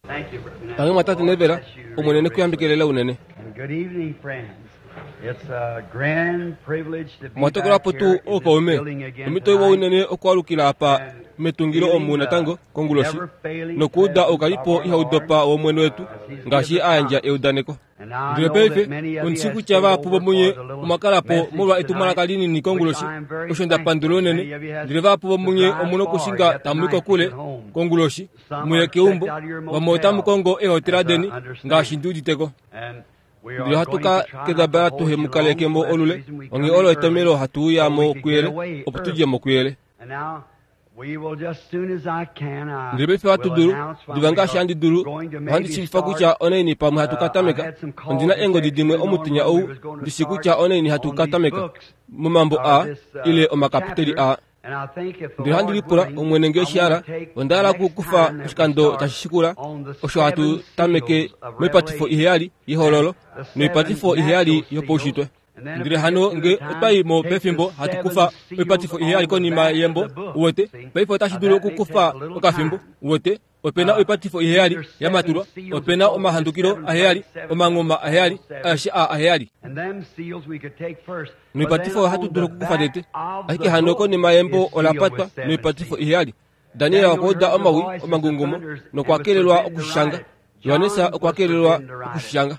tangi matatu nevera umunene kuyambikelela unene Good evening, friends. It's a grand privilege to be matokora back potu here in o this kaume building again umito iwo tonight. unene okwalukila apa metungiro omuna tango kongulosi nokuda okalipo ihaudopa omwene wetu ngashi anja eudaneko And now I ndile know that peife many of you onsiku have chava stayed pubo over munye for the little umakalapo message mulwa tonight, etumalakalini ni kongulosi which I am very oshonda thankful. pandulo nene Many of you have ndile va pubo to munye drive omuno far, kusinga you have tamuliko to kule get home. kongulosi Some muye are keumbo checked out of your vamota motel, mukongo ehotela as I deni understand. ngashi nduditeko And we ndile are going hatuka to try not kedabara to hold you tuhemukaleekemo long, so that's the olule reason we onge come olo in etemelo early, hatuya so we mo could get kuyele away oputuje early. mo kuyele And now we will just soon as I can ndile befe hatu duru divanga shandi duru handi chimfa kucha oneini pamwe hatukatameka ondina engo didimwe omutinya ou disikucha oneini hatukatameka mumambo a ile omakapiteli a ndile handi lipula omwenenge shiara ondala kukufa kushikando chashishikula osho hatu tameke mepatifo iheyali ihololo noipatifo iheyali yoposhitwe ndile hano nge otai mo pefimbo hatukufa mepatifo iheyali konima yembo uwete peifo tashidulu kukufa okafimbo uwete opena oipatifo iheyali yamatulwa opena omahandukilo aheyali omangoma aheyali ashia aheyali noipatifo hatudulu kukufa tete ahike hano konima yembo olapatwa noipatifo iheyali daniela wakoda omawi omangungumo nokwakelelwa okushanga yohanesa okwakelelwa okushanga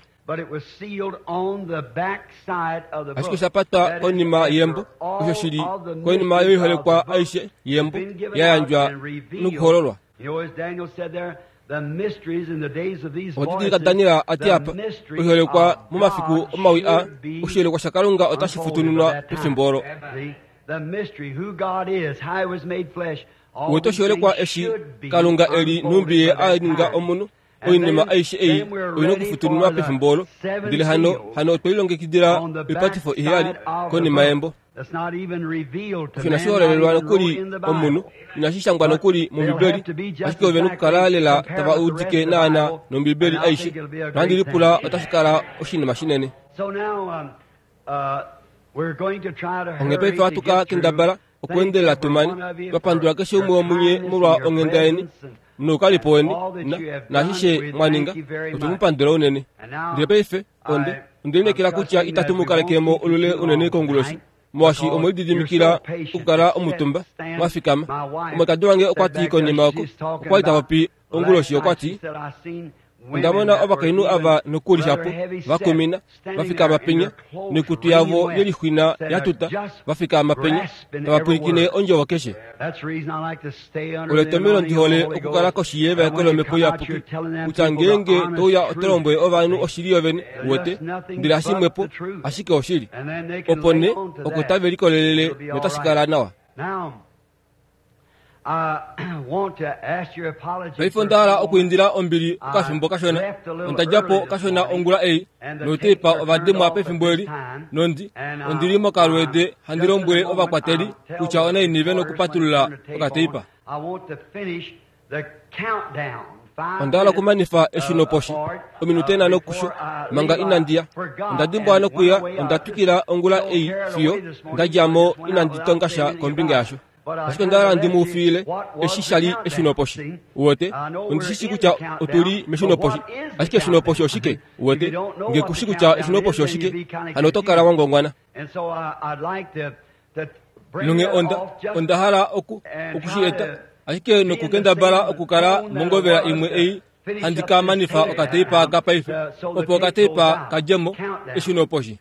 ashike sapata konima yembo osho shili konima yoiholekwa aishe yembo yayanjwa nukuhololwa otidilika daniela ati apa oiholekwa mumafiku omawi a oshiholekwa shakalunga otashifutununwa pefimbolo uwete oshiholekwa eshi kalunga eli numbiye aninga omunu oinima aishe eyi oyina okufutununwa pefimbolo ndile hano otwelilongekidila ipatifo iheyali konima yembo shinashiholelelwa nokuli omunu inashishangwa nokuli mumbibeli ashike ove nokukala lela tava udike naana nombibeli aishe nandi lipula otashikala oshinima shinene ongepefe hatuka kendabala okwendelela tumani vapandula keshe umwe omunye mulwa ong'endaeni nokalipoweni nashishe mwaninga otumupandula unene ndile peife onde ondilekela kutya itatumukalekemo olule unene kongulosi mwashi omwelididimikila okukala omutumba mwafikama omwekadi wange okwati konima oko okwaita papi ongulosi okwati ndamona ovakainu ava nokulishapo vakumina vafikama penya nekutu yavo yelihwina yatuta vafikama penya tavapulikine onjovo keshe uletomelo ndihole okukala koshiyeva ekolomepo yapuki kutya ngenge touya otelombwe ovanu oshili ovene uwete ndile hashimwepo ashike oshili opone okutave likolelele notashikala nawa peifo ndala okuindila ombili okafimbo kashona ontajapo kashona ongula eyi notipa ovadimwa pefimbo eli nondi ondilimo kalwede handilombwele ovakwateli kutya onainive nokupatulula okateipa ondala kumanifa eshinoposhi ominute enano kusho manga inandiya ondadimbwa nokuya ondatukila ongula eyi fiyo ndajamo inanditongasha kombinga yasho ashike ndala ndimuufile eshishali eshinoposhi uwote ondishishi kutya otuli meshinoposhi ashike eshinoposhi oshike uwote ngekushi kutya eshinoposhi oshike hano otokala wangongwana nunge ondahala okushiyeta ashike nokukendabala okukala mongovela imwe eyi handikamanifa okateipa kapaife opo okateipa kajemo eshinoposhi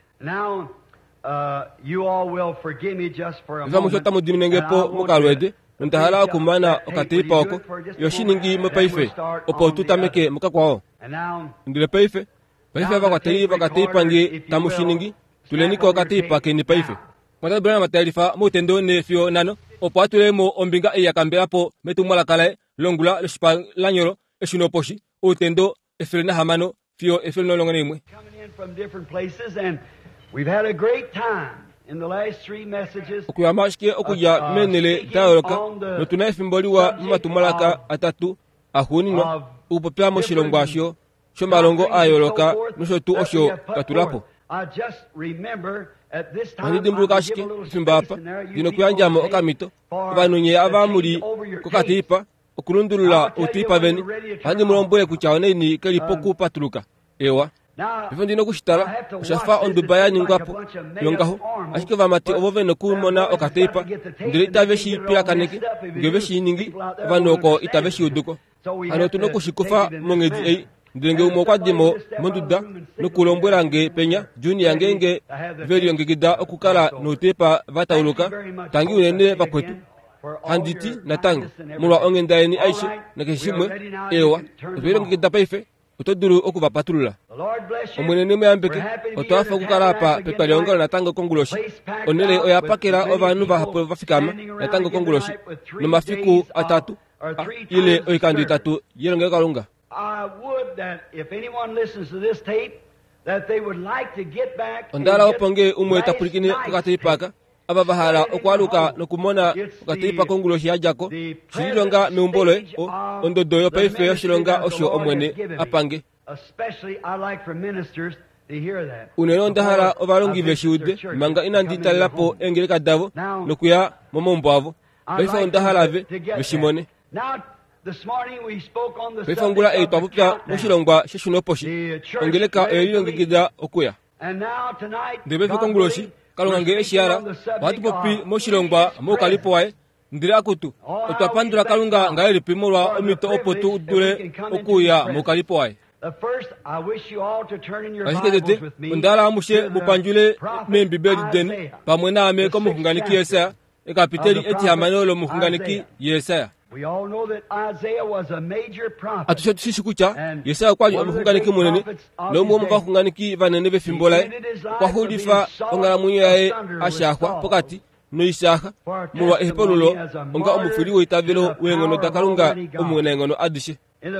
ivamusho tamudiminengepo mukalwede nondahala okumana okateipa oko yoshiningi mopaife opo tutameke mukakwawo ndile paife avakwateli vakateipa nge tamushiningi tuleniko okateipa keni paife mwatadibulana matalifa muutendo ne fio nano opo atulemo ombinga eyakambelapo metumwalakalae longula leshipa lanyolo eshinoposhi utendo efele na hamano fio efele nolongone imwe okuyama ashike okuja menele dayoloka notuna efimboliwa mumatumwalaka atatu ahuninwa ukupopya moshilongo asho shomalongo ayoloka noshotu osho katulapo andidimbuluka ashike efimbo apa dino kuyanjamo okamito vanunye avamuli kokatipa okulundulula utipa veni handi mulombole kucha oneni kali poku patuluka ewa bifo ndino kushitala ushafa ondubaya ngwapo yongaho ashike vamati ovovene kumona okateipa ndiri itaveshi pila kaneke ngeveshi ningi vanoko itaveshi uduko ano tuno kushikufa mongedi ei ndenge umokwadimo monduda nukulombwela nge penya juni yange veli ngegida okukala notepa vatauluka tangi unene vakwetu handiti natanga mulwa ongendaeni aishe nakeshimwe ewa veli ngegida paife utoduru okuvapatulula omwenene muyambeke otwafa kukalapa pepa lyongalo natanga konguloshi onele oyapakela ovanu vahapo vafikama natanga konguloshi nomafiku atatu ile oikandu itatu yelonge kalunga. Ondala oponge umwe tapulikine kukateipaka aba bahala okwaluka nokumona okateipa konguloshi yajako shilonga meumbole ondodoyo paife yoshilonga osho omwene apange uneno ndahala ovalongi veshiude manga inanditalelapo engeleka davo nokuya momombo avo paife ondahalave veshimone paife ongula eitwapupya moshilongwa sheshunoposhi ongeleka eyelilongekida okuya ndebeife konguloshi kalungange eshiyala watupopi moshilongwa mokalipo wae ndiri akutu otwapandula kalunga ngaelipi molwa omito opo udule okuya mokalipo wae ashiketete ondala amushe mupanjule membibeli deni pamwe name komuhunganiki Yesaya ekapiteli etihamanolo muhunganiki Yesaya atushe tushishi kucha Yesaya kwaji omuhunganiki munene nomu omuvahunganiki vanene befimbolae kwahulifa ongala mwenye yae ashahwa pokati noishaha mulwa ehepolulo onga omufuli weitavelo wengono takalunga omwena engono adishe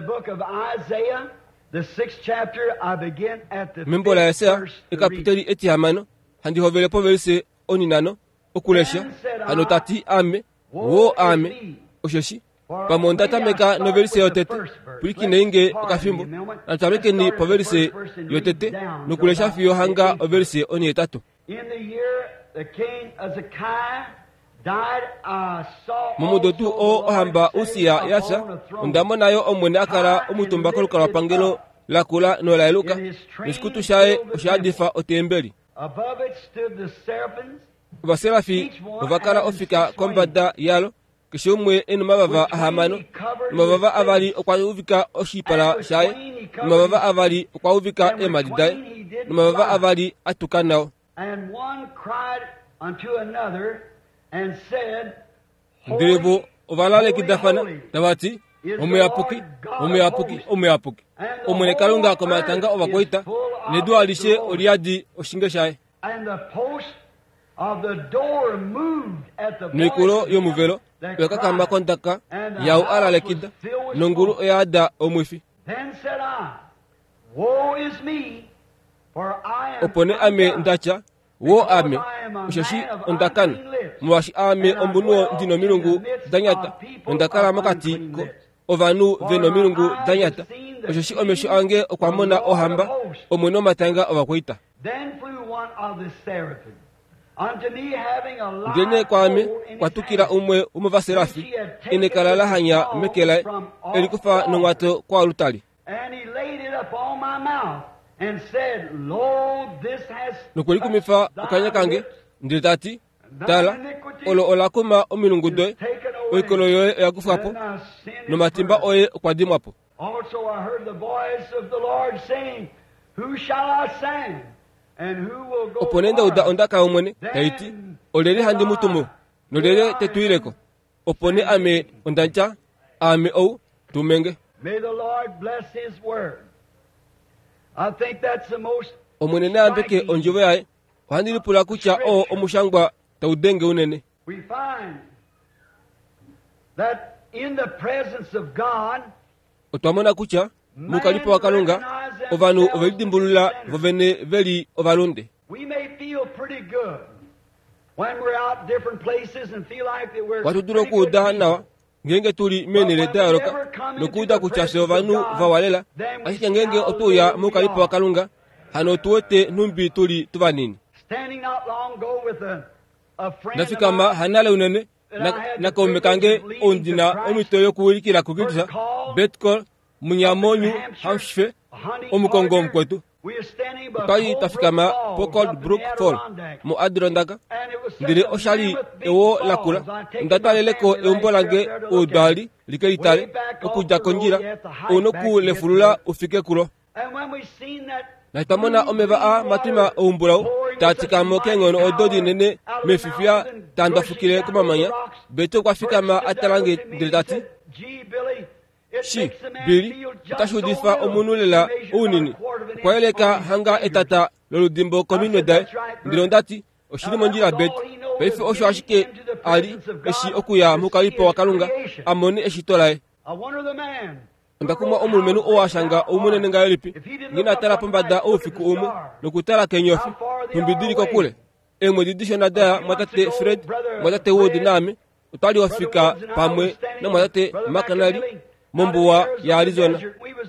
membola Yesaya ekapiteli etihamano handihovelepo verise oninano okulesha hano tati ame wo ame osheshi pamonda tameka no verise yotete pulikine inge kafimbo natameke ni po verise yotete nukulesha fiyo hanga o verise oni etatu mumudotu o ohamba usia yasa undamo nayo omwene akara omutumba kolukala pangelo lakula no lailuka niskutu shae oshadifa otembeli vaserafi ovakala ofika kombada yalo kishumwe enu mabava ahamano mabava avali okwavika oshipala shaye mabava avali okwavika emadidae mabava avali atukanao ndirivo ovalale kidafana navati omeapuki omwene kalunga komatanga ovakoita nedualishe oliadi oshinge shaye nikulo yomuvelo yakakamba kontaka yau alalekida nongulu oyada omwifi opone ame ndacha wo ame ushashi ondakana mwashi ame ombunuo ndino milungu danyata ondakala makati ko ovanu veno milungu danyata ushashi omesho ange okwamona ohamba omweno matanga ovakoita ndene kwame kwatukila umwe umuvaserafi inekalala hanya mekela elikufa nongwato kwa lutali nukulikumifa ukanya kange nditati tala olo olakuma omilungudoe oikolo yoe yakufapo nomatimba oye okwadimwapo oponenda uda ondaka omwene taiti olele handi mutumo nolele tetuileko opone ame ondancha ame ou tumenge. Omwene na ambeke onjove yae handili pula kucha o omushangwa taudenge unene. Otwamona kucha mukalipo wakalunga ovanu ovelidimbulula vovene veli ovalunde. Watuduro kuda nawa ngenge tuli menele daroka nokuda kuchase ovanu vawalela ashike ngenge otuya mukalipo wakalunga hano tuwete numbi tuli tuvanini. Nafikama hanale unene na komekange ondina omitoyo kuwilikila kugitisa Betkol munyamo New Hampshire omukongo mkwetu ukayi tafikama Pokol Brook Fall mu Adirondack ndiri oshali ewo lakula ndataleleko eumbolange udali likeitale okuja konjira onoku lefulula ufike kulo na tamona omeva a matima umbulao tatikamo kengono ododi nene mefifia tandafukile kumamanya beto kwa fikama atalange ndiritati shi bili tashudifa omunulela unini kwaeleka hanga etata loludimbo komino dai ndirondati oshiri monjira bet pefi osho ashike ali eshi okuya mukalipo wakalunga amoni eshitolae ndakuma omulumenu owashanga omunene ngayolipi ngina tala pombada ofiku umu nokutala kenyofi tumbidiriko kule emwe didishona daya mwatate Fred mwatate Wood nami utali wafika pamwe na mwatate Makanali mombuwa ya Arizona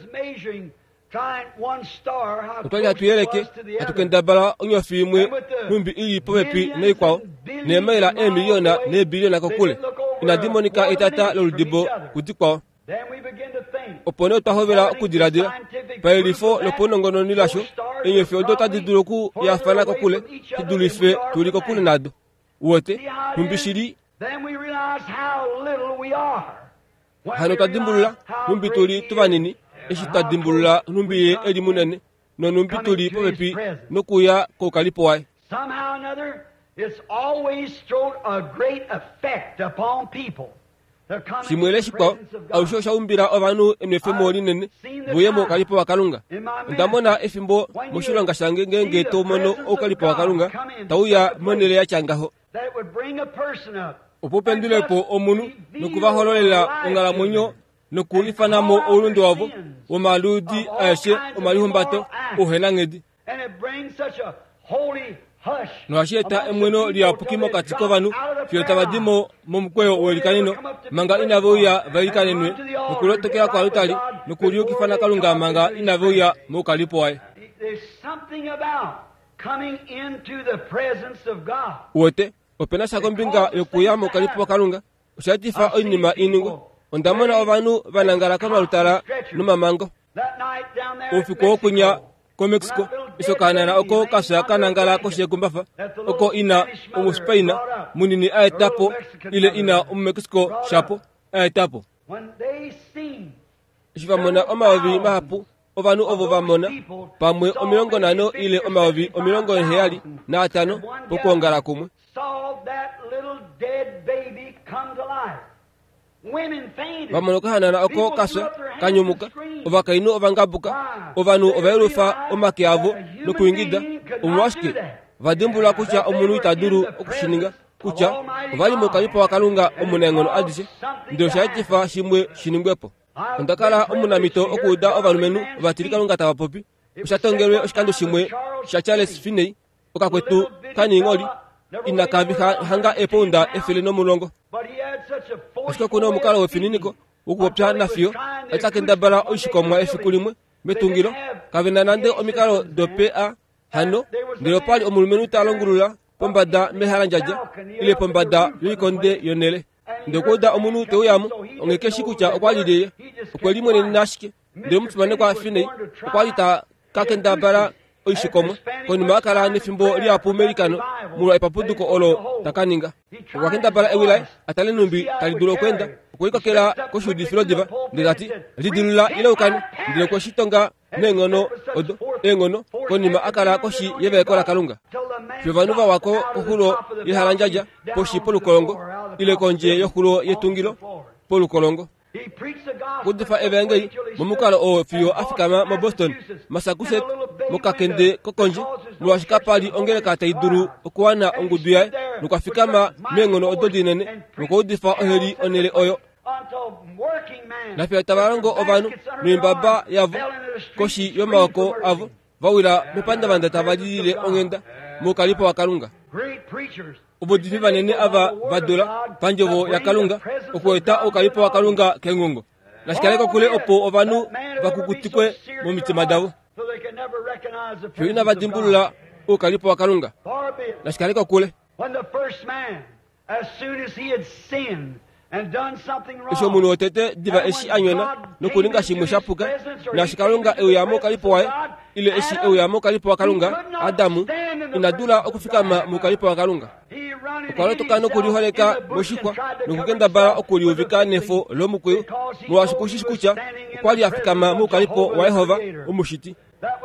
utali hatuyeleke hatukendabala onyofi imwe numbi ili popepi neikwao nemaila emiliona ne biliona kokule inadimonika itata loludibo kutikwao opone utahovela okudiradira paelifo loponongono nilasho enyofi odota diduloku yafana kokule tidulife tuli kokule nado wote numbishiri hano tadimbulula numbi tuli tuvanini eshi tadimbulula numbi ye eli munene no numbi tuli popepi nokuya kokalipo wae somehow or another it's always thrown a great effect upon people. Simweleshi kwa aushosha umbira ovanu emnefemo linene buyemo kalipo wakalunga ndamona efimbo mushulanga shange ngenge tomono okalipo wakalunga tauya monele ya changaho upopendulepo omunu nokuvahololela ongala monyo nokulifanamo olundo wavo omaludi ayeshe omalihumbato uhenangedi noasheta emweno liapukimo katiko vanu fiotabadimo momukweyo welikanino manga inaveuya valikanenwe nokulotokea kwa lutali nokuliukifana kalunga manga inaveuya mukalipo wae wote opena sakombinga yokuya mukalipo kalunga ushatifa oinima iningo ondamona ovanu vanangala kamalutala numamango ufiko okunya ko Mexico isokanana oko kasa kanangala ko shekumbafa oko ina umuspaina munini aetapo ile ina Mexico shapo aetapo ishivamona omaovi mahapu ovanu ovo vamona pamwe omilongo nano ile omaovi omilongo heyali na atano pokongala kumwe vamono kahanana oko kasa kanyumuka ovakainu ovangabuka ovanu ovailufa omake avo nokuingida omwashike vadimbula kucha omunu itaduru okushininga kucha ovalimo kalipo wakalunga omunengono adise ndio shaitifa shimwe shiningwepo ondakala omunamito okuda ovalumenu vatilikalunga tavapopi ushatongelwe oshikando shimwe sha Charles Finney okakwetu kaningoli inakavi hanga eponda efele nomulongo ashika kuna omukala wefininiko ukupopya nafio atakendabala oishikomwa efikulimwe metungilo kavena nande omikalo dope a hano ndilo pali omulumenu talongulula pombada mehala njaja ile pombada likonde yonele ndokoda omunu teuyamu ongekeshi kucha okwalileye okwelimwene nashike ndilo mufumane kwa Finney okwalita kakendabala oishikomwa konima akala nefimbo liapu melikano mulwa epapuduko olo takaninga okwakendabala ewilai atale numbi talidulo kwenda okulikokela koshudi filodiva ndilati lidilula ileukani ndilo kweshitonga nengono odo engono konima akala koshi yevekola kalunga fyovanuva wako kohulo yehalanjaja poshi polukolongo ile konje yohulo yetungilo polukolongo kudifa evangeli momukalo o fio afikama mo Boston Massachusetts mukakende kokonje mulwashika pali ongele kataiduru okuwana onguduya nukafikama mengono ododinene nukudifa oheli onele oyo na fio tabalongo ovanu nuimbaba yavo koshi yomawako avo vawila mepanda vanda tavalile ongenda mukalipo wakalunga ubodini vanene ava vadola panjovo ya kalunga okueta okalipo wakalunga kengongo nashikaleko kule opo ovanu vakukutikwe mu mitima davo fyoina vadimbulula okalipo wakalunga nashikaleko kule as soon as he had sinned and done something esho wrong. munu otete diva eshi anyona nokuninga shimwe shapuka na shikalunga euyamo kalipo wae ile eshi euyamo kalipo wakalunga Adamu inadula okufika mukalipo wakalunga ukwalotoka nokuliholeka moshikwa nokugenda bala okuliuvika nefo lomukweyo muwashikushikucha ukwali afikama mukalipo wa Yehova umushiti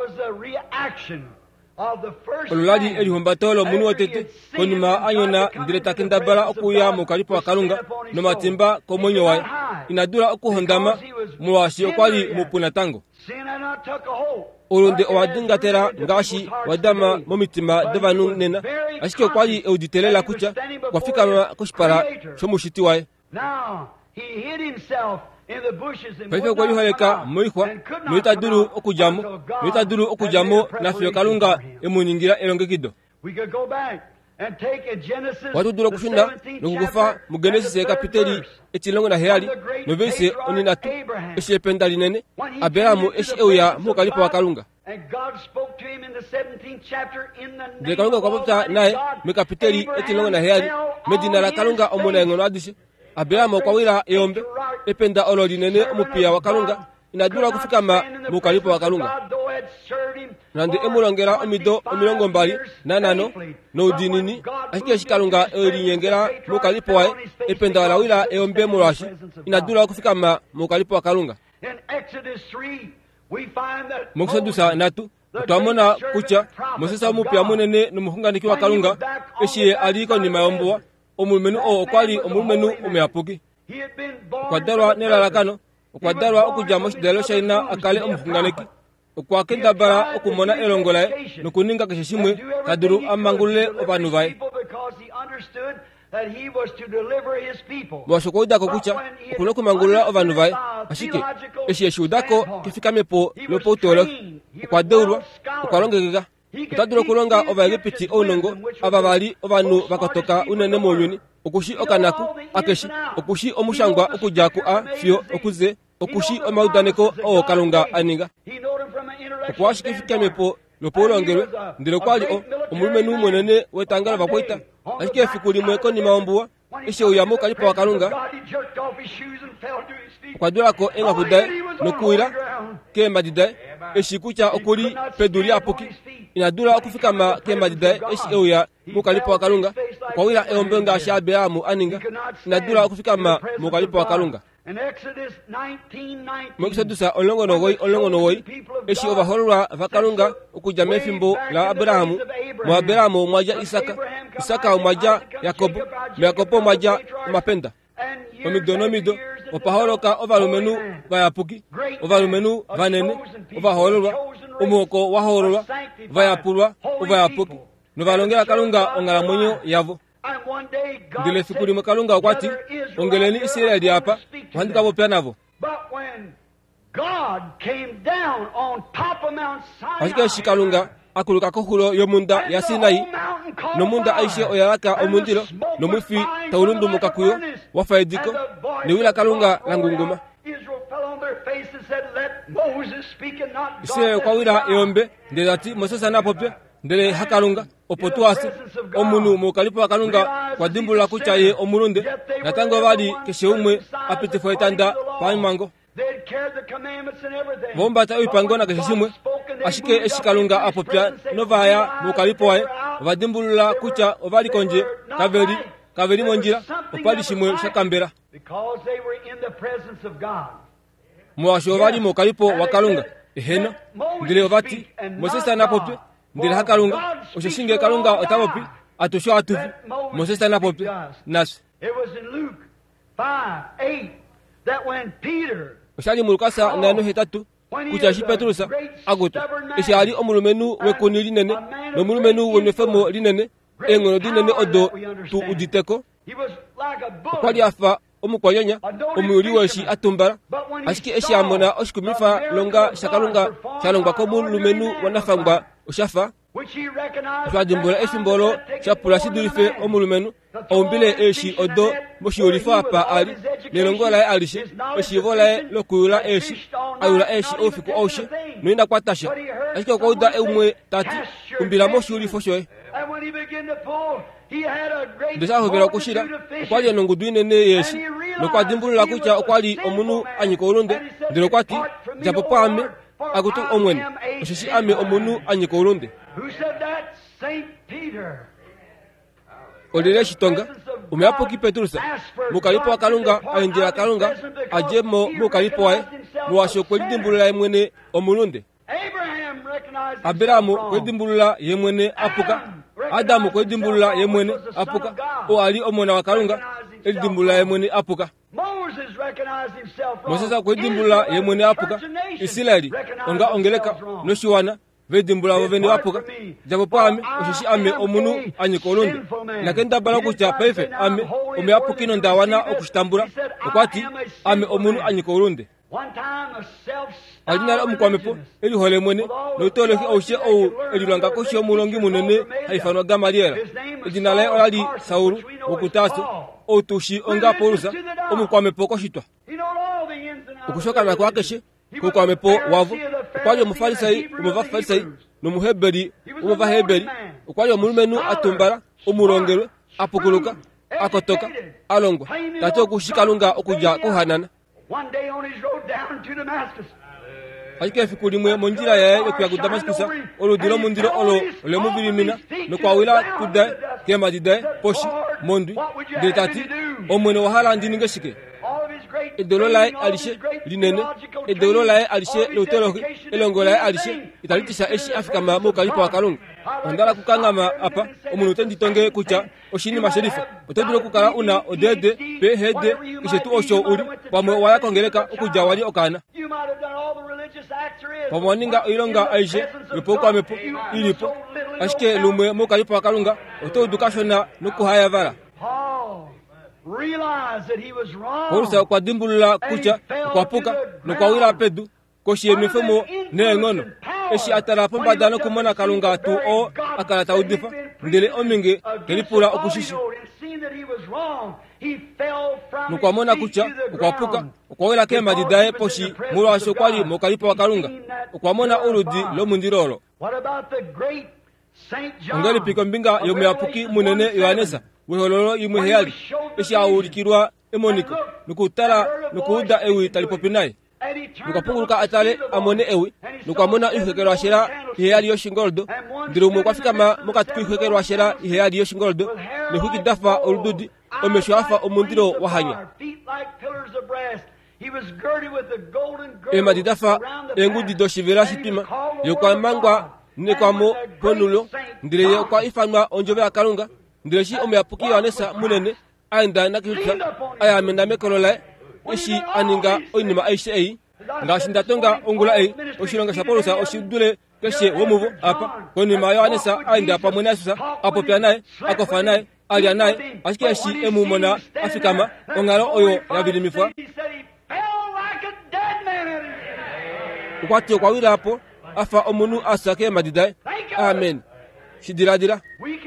olulali elihombatolo munu otete konima anyona ndiletakenda bala okuya mukalipo wakalunga nomatimba komwenyo wae inadula okuhondama muwashi okwali mupuna tango olunde owadingatela ngashi wadama momitima devanu nena ashike okwali euditelela kucha kwafikama koshipala shomushiti wae paife okwali holeka moihwa noitadulu okujamo nafyo kalunga emuningira elongekido watudula kushunda nokugufa mu Genesis kapiteli etilongo na heyali noveise oninatu eshependa linene Abelamu eshi euya mukalipo wakalunga de kalunga kwapota naye mekapiteli etilongo na heyali medina la kalunga omona engono adishe Abelamu kwawira eombe ependa olo linene omupia wakalunga inadula kufikama mukalipo wakalunga nande emulongera omido omilongo mbali nanano noudinini ashike shikalunga elinyengera mukalipo wae ependa walawila eombe mulwashi inadula kufikama mukalipo wakalunga mukusadusa natu twamona kucha musesa omupia munene nomuhunganiki wakalunga eshiye aliko ni mayombowa omulumenu okwali omulumenu omeapuki okwadalwa nelalakano okwadalwa okuja moshidalo shaina akale omuhunganiki okwakenda bala okumona elongolae nokuninga keshe shimwe kadulu amangulule obanu bae mwashokoudako kucha okuno kumangulula obanu bae ashike eshiye shiudako kefikamepo lopoutolo okwadeulwa okwalongekeka utadula okulonga obaegipiti ounongo aba bali obanu bakatoka unene muuyuni okushi okanaku akeshi okushi omushangwa okujaku a fyo okuze okushi omaudaneko kalunga aninga okwashikifikamepo lopoulongelwe ndilo kwali omulumenu mwenene wetangalo bakwaita ashike efiku limwe konima ombuwa eshe uyamo kalipo wakalunga okwadulako engakudae nokuwila kembadidae eshikucha okuli peduli apuki inadula okufikama kembadidae eshi euya mukalipo wakalunga kwawila eombe ngashi Abelamu aninga inadula okufikama mukalipo wakalunga mwekisadusa olongo nowoyi eshi obahololwa vakalunga okuja mefimbo la Abelamu mu Abelamu mwaja Isaka mwaja Yakobo Yakobo mwaja mapenda omido opaholoka ovalumenu vayapuki ovalumenu vanene ovahololwa omuhoko wahololwa vayapulwa ovayapuki novalongela kalunga ongalamwenyo yavo ndile fiku limwe kalunga okwati ongeleni Isiraeli apa muhandika vopya navo ashike shikalunga akuluka kohulo yomunda ya Sinai nomunda aishe oyalaka omundilo nomwifi taulundumuka kuyo wafaidiko niwila kalunga langunguma Isiraeli kwawila eombe ndelati Mosesa napopye ndele hakalunga opotuasi omunu mukalipo wakalunga kwadimbula kuchaye omulunde natango bali keshe umwe apitifo etanda paimango vombata uipangona keshe shimwe ashike eshikalunga apopya novaya mukalipo wae vadimbulula kucha ovali konje kaveri monjira opali shimwe shakambera mwasho ovali mukalipo wakalunga eheno ndile ovati Mosesa napopye ndile hakalunga oshishinge kalunga otapopi atusho atuvi Mosesa napopye nasi oshali mulukasa nano hetatu kuchashi Petrusa agutu eshi ali omulumenu wekuni linene nomulumenu wenefemo linene engono dinene odo tu uditeko okwali afa omukwayonya omuyuli weshi atumbala ashike eshi amona oshikumifa longa shakalunga shalongwa komulumenu wanafangwa oshafa shadimbula efimbolo shapula shidulife omulumenu ombile eshi odo moshiyulifa apa ali nelongola ya alishe oshivola lokuyula eshi ayula eshi ofiku oshe noina kwatasha ashike kwauda eumwe tati umbila moshiyulifo shoe ndesa hobera kushira okwali nongudu inene yesu nokwadimbulula kucha okwali omunu anyikolonde ndiro kwati japo pame akutu omwene oshishi ame omunu anyikolonde olele shitonga umeapoki Petrusa mukalipo akalunga ayenjera akalunga ajemo mukalipo wae muwasho kwedimbulula yemwene omulunde Abiramu kwedimbulula yemwene apuka Adamu kwedimbulula yemwene apuka o ali omwana wakalunga edimbulula yemwene apuka Moses kwedimbulula yemwene apuka Israeli onga ongeleka noshiwana vedimbula vovene apuka japo pame oshishi ame omunu anyikolonde nakenda bala kucha pefe ame omeapukino ndawana okushitambula okwati ame omunu anyikolonde alinala omukwamepo elihole mwene notoleki oshe ou elilwanga koshi omulongi munene haifanwa Gamaliela edinala olali Saulu okutaso otushi onga Polusa omukwamepo koshitwa okushokana kwakeshe kukwamepo wavu okwali omufarisayi omuvafarisayi nomuheberi omuvaheberi okwali omulumenu atumbala omulongelwe apukuluka akotoka alongwa tate okushikalunga okuja kuhanana Ajike fikulimwe monjira yae yokuya ku Damaskusa oludilo mundiro olo olemubirimina nokwawila kudae kema didae poshi mondwi detati omwene wahala ndini ngeshike edololae alishe linene edololae alishe lotoloki elongolae alishe italitisha eshi Afrika mamo kalipo wakalunga ondala kukangama apa omunu tenditonge kucha oshini masherifa otodilo kukala una odede pe hede kishetu osho uli pamwe waya kongeleka okuja wali okana pamwaninga ilonga aishe lepoko amepo ilipo ashike lumwe mo kalipo wakalunga otodukashona nukuhaya vala Polusa kwa dimbulula kucha kwa puka nokwawila pedu koshi emifemo nengono eshi atara pombadano kumona kalunga tu o akalata udifa ndele ominge kelipula okushishi nokwamona kucha kwa puka okwawila kema didae poshi mulo asho kwali mokalipo wakalunga okwamona urudi lomundirolo ongeli piko mbinga yomeapuki munene Yohanesa wehololo imwe heyali eshi awulikirwa emoniko nukutala nukuuda ewi talipopinaye nukapunguluka atale amone ewi nukwamona ihekero ashera iheyali yoshingoldo ndirumo kwafikama mokati ihekero ashera iheyali yoshingoldo nehukidafa olududi omesho afa omundiro wahanya emadidafa engudi doshivera shitima yokwamangwa nekwamo ponulo ndireye kwa ifanwa onjove akalunga ndireshi omeapuki Yohanesa munene aenda nakilutsa ayamenda mekololae eshi aninga oinima aishe ei ngashindatonga ongula ei oshilonga sha Polusa oshidule keshe womuvo apa konima Yohanesa aenda pamwene asusa apopya naye akofa naye alya naye ashike eshi emumona afikama ongalo oyo yavilimifwa ukwati okwawila apo afa omunu asake madidae amen shidiradira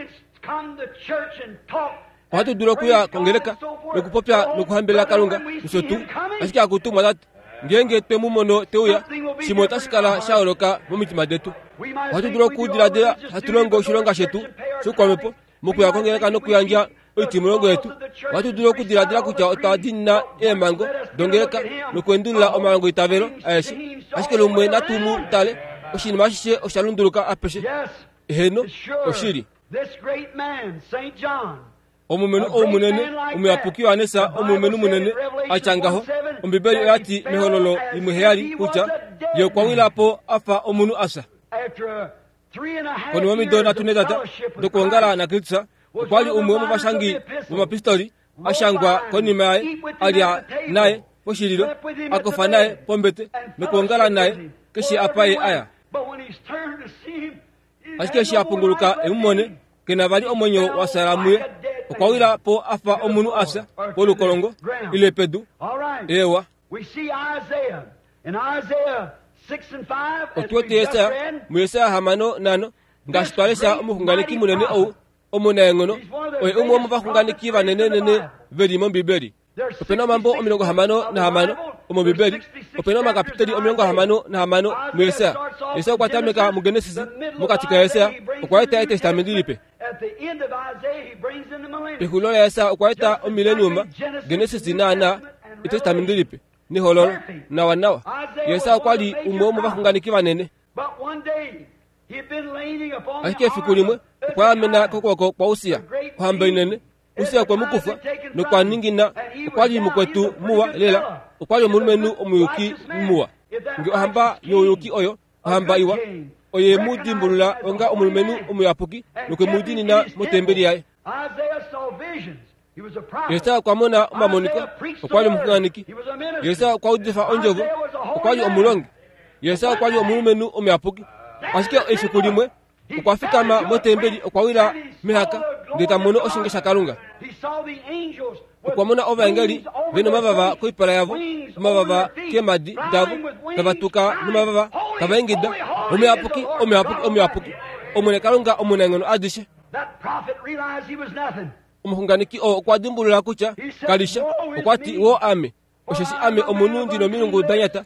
watu duro kuya kongeleka nokupopya nokuhambela kalunga musotu ashike akutumwa tatu ngenge temumono teuya shimotasikala shaoloka mumitima detu watu duro kudiradira hatulongo shilonga shetu shukwamepo mukuya kongeleka nokuyanja oitimulongo yetu watu duro kudiradira kucha otadinna emango dongeleka nokuendulula omalango itavero ayeshi ashike lumwe natumu tale oshinima ashishe oshalunduluka apeshe heno oshiri omumenu omunene omeapuki Yohanesa omumenu munene achangaho ombibeli yati mehololo imweheyali kucha yokwawilapo afa omunu asa kono wamidona tunetata dokongala na Kristo kwali umwe mu bashangi mu mapistoli ashangwa konima yae alya naye poshiriro akofa naye pombete mekongala naye keshi apaye aya ashike shi apunguluka emumone kena bali omonyo wasalamuye okwawila po afa omunu asa polu kolongo ile pedu ewa otwete Yesaya mu Yesaya hamano nano ngashitwalesha omuhunganiki munene ou omunengono oye umwe mu bahunganiki banene velimo mbibeli opena mambo omilongo hamano na hamano omo bibeli opena makapiteli omilongo hamano na hamano mu Yesaya kwatameka mu Genesis mukatika Yesaya okwaita testamenti lipe at the end of Isaiah, he brings in the millennium. Ikulola yasa kwaita o millennium Genesis na itestamento lipe ni hololo na wanawa yesa kwali umomo bakungani banene. But one day he had been leaning upon Ake fikulimwe kwa mena kokoko kwa Usia kwamba inene Usia kwa mukufa no kwa ningina kwali mukwetu muwa lela kwali mulumenu omuyuki muwa ngi hamba yoyuki oyo hamba iwa oye mudi mbulula onga omulumenu omuyapuki nuko mudini na motembeli yaye. Isaiah saw visions. He was a prophet. Yesa kwa mona mamonika kwali mukaniki Yesa kwa udifa onjovo kwali omulongi Yesa kwali omulumenu omuyapuki asike efikulimwe kwa fikama motembeli kwa wila mihaka ndeta mono oshingesha kalunga. He saw the angels Kwa mona ovangeli beno mababa kuipala yavo mababa kemadi davo tabatuka mababa tabengida omeapuki omune kalunga omune ngono adishe. That prophet realized he was nothing. Umuhunganiki o kwa dimbulula kucha kalisha okwati wo ame oshesi ame omunundi no milungu danyata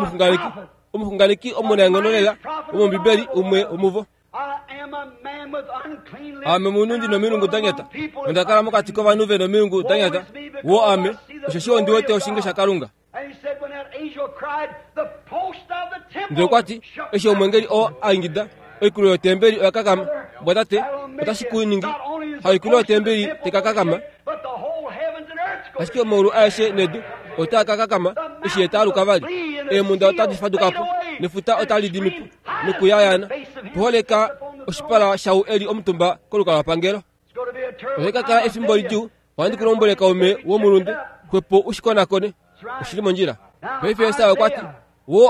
umuhunganiki omune ngono lela omumbibeli umwe umuvo. I am a man with unclean lips. Ame munundi no milungu danyata ndakala mukati ko vanuve no milungu danyata wo ame oshesi ondi wote oshingesha kalunga. And he said when that angel cried, the post of the temple Ndio kwati esho omwengeli o angida ekulo tembeli yakakama bwatate otashikuyi ningi haikulo tembeli tekakakama but the whole heavens and earth asike moru ashe nedu otakakakama ishiyetalu kavali munda otadifadukapo nifuta otali dimipu nikuyayana puholeka oshipala shau eli omutumba koluka wapangelo olekakala efimboli juu wandi kulomboleka ume womulunde kwepo ushikonakone ushilimo njira peifesawe kwati wo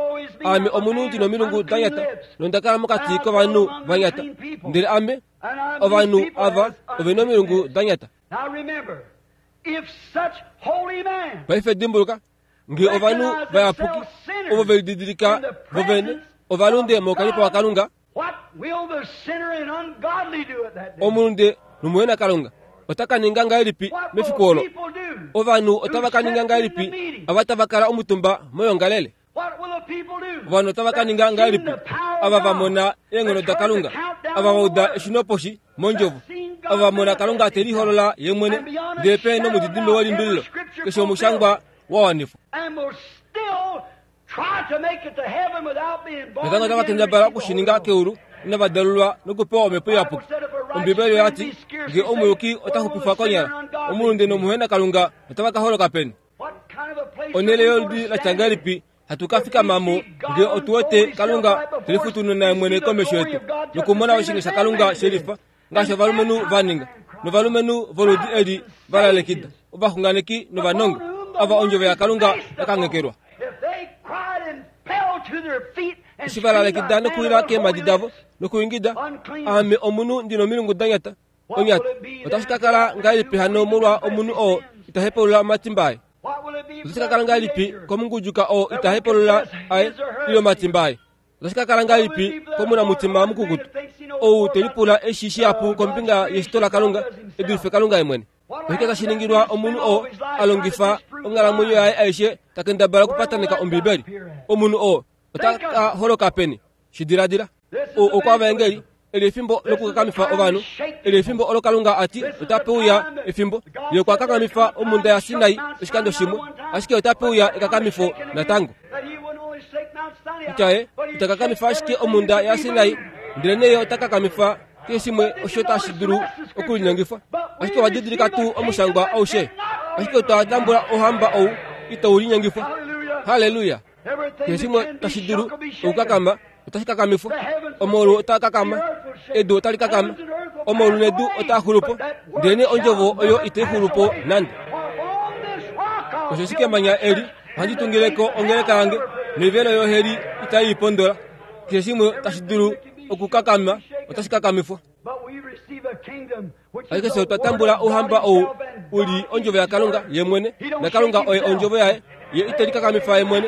ame omunundi no milungu danyata nondakala mukati ko vanu vanyata ndele ame ovanu ava oveno milungu danyata. Now remember, if such holy man Paife dimbuluka ngi ovanu vayapuki ovovelididilika vovene ovalunde mokalipa wa kalunga what will the sinner and ungodly do at that day? omulunde numuwena kalunga otakaninga ngailipi What will mefikolo people do? ovanu otavakaninga ngailipi avatavakala omutumba moyongalele. What will the people do? Vano tavakaninga ngailipi ava vamona engono da kalunga ava vauda eshinoposhi monjovu ava mona kalunga teriholola yemwene depe no mudidime walimbililo kesho mushangwa wawanifu And will still try to make it to heaven without being born natanga again. tavakenja bala kushininga keuru navadalulwa nokupewa omepo yapuki ombibelo yati nge omuyuki otahupifa konyala omulunde nomuhena kalunga otavakaholo kapeni What kind of a place onele are we yoludi gonna la stand? changalipi hatukafika mamo nge otuote kalunga telifutunu na mwene komesho yetu nukumona washingisha kalunga sherifa ngasho valumenu vaninga no valumenu voludi edi valalekida ubahunganeki no vanongo ava onjove ya kalunga yakangekerwa If they cried and fell to their feet and shivalalekida nokuira ke madidavo nokuingida ame omunu ndino milungu danyata onyata otashikakala ngailipi hano mulwa omunu o itahepolula matimbaye what will it be? otashikakala ngailipi komungujuka o itahepolula ai iyo matimbaye otashikakala ngailipi komuna mutima mukukutu o telipula eshishi apu kompinga yeshitola kalunga edulfe kalunga emwene ohikeka shiningirwa omunu o alongifa ongala mwenyo yae aishe takendabala kupatanika ombibeli omunu o otaka holoka peni shidiradira o kwava engeli elefimbo lokukakamifa ovanu elefimbo olokalunga ati otapeuya efimbo yokwakakamifa omunda ya Sinai eshikando shimwe ashike otapeuya ekakamifo natango That he wouldn't only shake Mount Sinai, itaye but he utakakamifa ashike omunda ya Sinai ndireneyo otakakamifa kesimwe oshota ashiduru okulinyangifa ashike wadidilika tu omushangwa aushe ashike otatambula ohamba ou itaulinyangifa haleluya kesimwe tashiduru okukakama otashikakamifo omolu otakakama edu otalikakama omolu nedu otahulupo ndene onjovo oyo itehulupo nande on this rock osheshike manya eli handitungileko ongelekange mivelo yo heli itayipondola kesimwe tashiduru okukakama otashikakamifo but we receive a kingdom which ayike is se the otatambula word of ohamba God ou himself and uli onjovo ya kalunga yemwene na kalunga oye onjovo yae ye itelikakamifa yemwene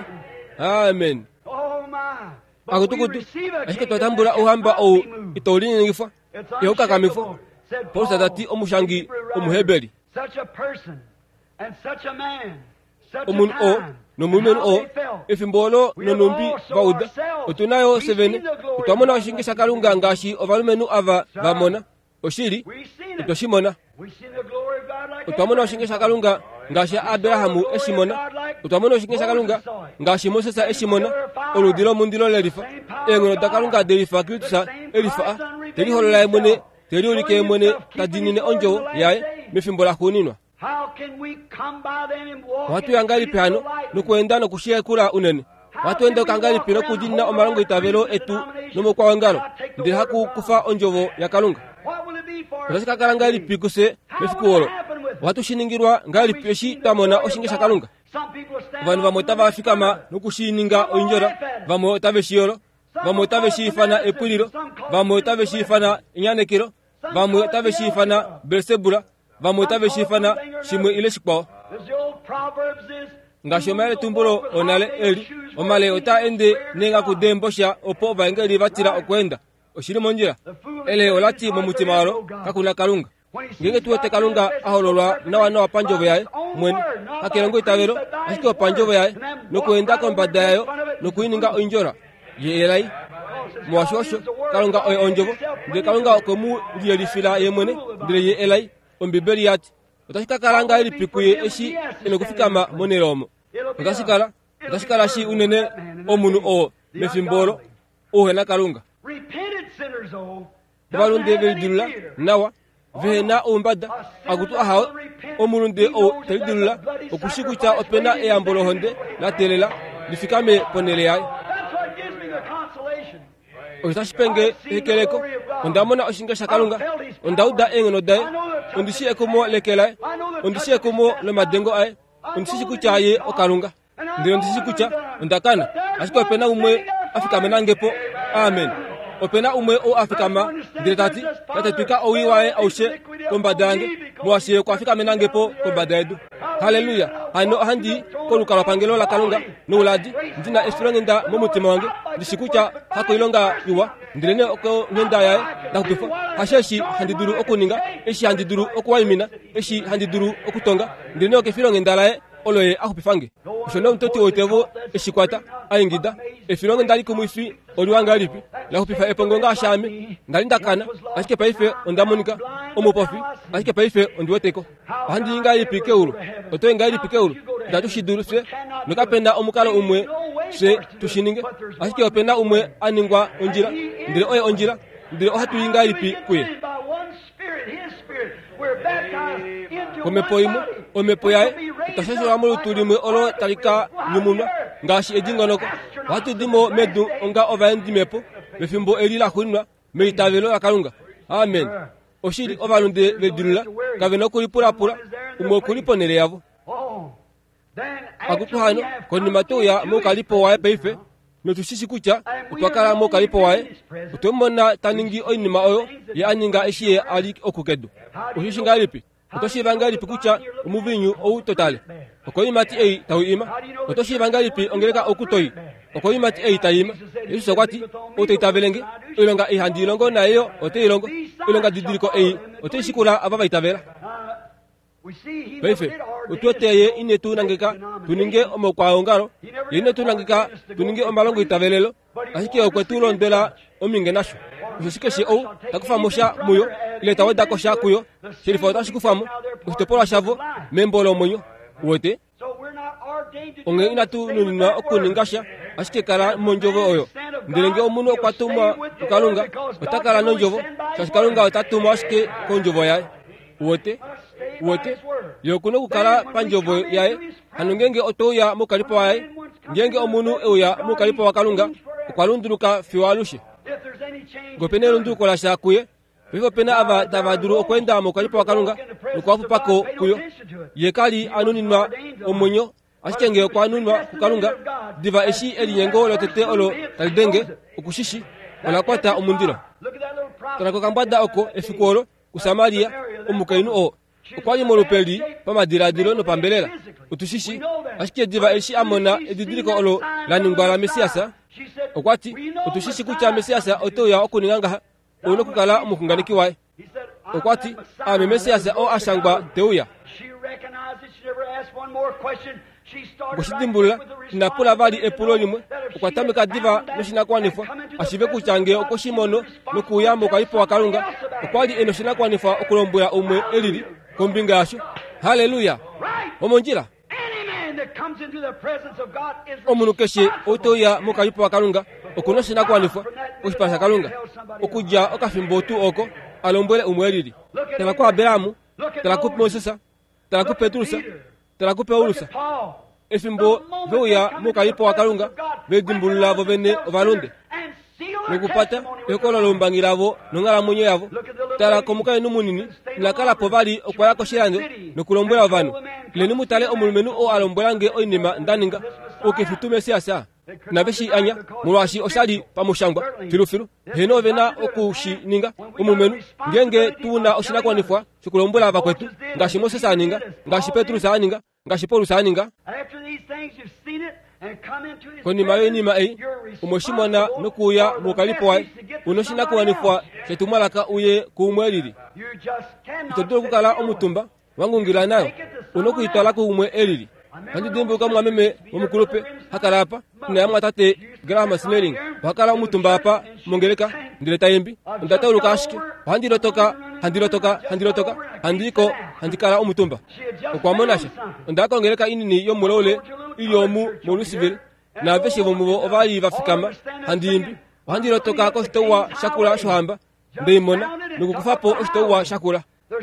amen oh my. But we akutukutu receive a ashike kingdom twatambula that ohamba cannot ou be moved. itaulinyangifa It's yeukakamifo unshakable, said Paul Paul, sadati omushangi Hebrew writer. omuhebeli Such a person and such a man, such omun a o time, no mumen how o they felt. efimbolo no numbi vauda otunayo seveni utamona washingisha kalunga ngashi ovalumenu ava vamona oshili utoshimona utamona oshingesha kalunga ngashi Abrahamu eshimona utamona oshingesha kalunga ngashi Moses eshimona oludilo mundilo lelifa engono dakalunga delifa Kristo elifa teri holola mwene teri ulike mwene tadinine onjo yae mifimbola kuninwa watu yangali pano nukwenda no kushia kula unene watu ende kangali pino kudinna omalongo itabelo etu nomo kwa wangalo ndi haku kufa onjovo ya kalunga Rasika kalanga lipikuse mefikuolo watu shiningirwa ngali peshi tamona oshingesha kalunga vanhu vamwe tavafikama nokushininga oinjora vamwe taveshiyolo vamwe taveshifana epulilo vamwe taveshifana inyanekiro vamwe taveshifana Beelzebula vamwe taveshifana shimwe ile shikwawo ngashomale tumbulo onale eli omale ota ende nenga kudembosha opo vangeli vatira okwenda oshiri monjira ele olati momutimalo kakuna kalunga ngenge tuwete kalunga ahololwa nawa panjovo yae mwene akelongo itavero asike panjovo yae nokuenda kombada yayo nokuininga oinjora ye elai mwashosho kalunga oyo onjovo ndi kalunga okomu liyelifila ye mwene ndi ye elai ombibeli yati otashika kalanga ili pikuye eshi enokufikama monelomo otashikala shi unene omunu o mefimbolo ohena kalunga balunde belidulula nawa vehena ombada agutu ahawe omulunde o telidulula okushikucha opena eyambolo honde latelela lifikame ponele yaye otashipenge ekeleko ondamona oshingesha kalunga ondauda engono daye ondishi ekomo lekelaye ondishi ekomo lemadengo aye ondishi kucha aye okalunga ndi ondishi kucha ondakana ashiko opena umwe afikame nangepo amen opena umwe o afikama ndiretati yatetwika owiwaye aushe kombadange mwashiye kwa afikame nangepo kombadaidu haleluya hano handi kolukala pangelo la kalunga nuladi ndina esfirongenda momutima wange ndishikucha hako ilonga yuwa ndirene oko nyenda yae ndakutufa hasheshi handiduru okuninga eshi handiduru okuwaimina eshi handiduru okutonga ndirene okefirongenda lae oloye akupifange ushono mtoti otevo eshikwata ayingida efironge ndali kumuifi oliwanga lipi la kupifa epongonga ashame ndalinda kana ashike paife ondamonika omopofi ashike paife ondiweteko handi inga ipike uru oto inga ipike uru ndatu shiduru se nokapenda omukalo umwe se tushininge ashike openda umwe aningwa onjira ndire oye onjira ndire ohatu inga ipi kuye omepoyae utashasho amulu tulimwe olo talika nyumunwa ngashi edingonoko watu dimo medu onga ovaendi mepo mefimbo elila kunwa meitavelo akalunga amen oshiri ovalunde vedulula kavena kulipulapula umwe kuliponele yavo akutu hano konimatu ya mokalipo wae peife notushishi kucha utwakala mokalipo wae utomona taningi oinima oyo ya aninga eshiye ali okukedu ushishinga lipi otoshivanga lipi kucha umuvinyu ou totale okoimati ei tauima otoshivanga lipi ongeleka okutoi okoimati ei taima yesu sokwati oteitavelenge ilonga ihandi ilongo na iyo oteilongo ilonga didiriko ei oteshikula ababa itavela peife utweteye inetu nangeka tuninge omokwaongalo inetu nangeka tuninge omalongo itavelelo asike okwetulo ndela ominge nasho usike shi ou takufamosha muyo ile taweda kosha kuyo shirifota shikufamo ustepola shavo membolo monyo wote onge inatu nunina okuningasha asike kala monjovo oyo ndirenge omuno okwatumwa ukalunga otakala nonjovo shashikalunga otatumwa asike konjovo yae wote yokuno kukala panjovo yae hanungenge otoya mukalipo yae ngenge omunu euya mukalipo wakalunga ukwalunduruka fiwalushe gopene lunduko la shakuye bifo pena ava tavaduru okwenda mukalipo wakalunga ukwapupako kuyo yekali anuninwa omunyo ashikenge okwanunwa kukalunga diva eshi elinyengo lotete olo talidenge ukushishi olakwata omundiro tanako kambada oko efikolo kusamaria omukainu o okwali molupeli pamadiradiro no pambelela utushishi ashike diva eshi amona edidiriko olo laningwala mesiasa okwati utushishi kucha mesiasa otoya okuninganga ono kukala omukunganiki wae okwati ame mesiasa o ashangwa teuya kushitimbula tinapula vali epulo limwe ukwatamika diva noshinakwanifwa ashive kuchange okoshimono nokuyamba okalipo wakalunga okwali enoshina kwanifa okulombola umwe elili kombinga yasho. Haleluya. Omonjila omuntu keshe otoya mukalipo wa Kalunga okunoshina kwanifa oshipasa Kalunga okuja okafimbo tu oko alombole umwe elili. Tala kwa Abelamu, tala ku Mosesa, tala ku Petrusa, tala ku Paulusa. Efimbo veya mukalipo wa Kalunga vedimbulula vo vene ovalonde nokupata ekola lombangiravo nongala munyo yavo. Tala komukale numunini nakala povali okwala koshirande nokulombola vanu leni mutale omulumenu o alombolange oinima ndaninga okefitume siasa na beshi anya mulwashi oshali pamushangwa filufilu heno vena okushininga omulumenu ngenge tuna oshinakwanifwa shikulombola vakwetu ngashi Moses aninga ngashi Petrus aninga ngashi Paulus aninga. Konima yenima ei umoshimona nokuya mukalipo wae unoshinakwanifwa shetumalaka uye kumwelili itodolo kukala omutumba wangungira nayo unokuitwala kumwe elili. Handi dimbuka mwameme omukulupe hakalapa na yamwa tate Graham Smelling wakala omutumba apa mongeleka ndileta yembi ndata ulukashike handilotoka handiko handikala omutumba okwamonasha ndakongeleka inini yomulole iyomu molusivile na veshe vomuvo ovali vafikama handimbi handilotoka kositowa shakula shohamba ndeimona nukukufapo ositowa shakula.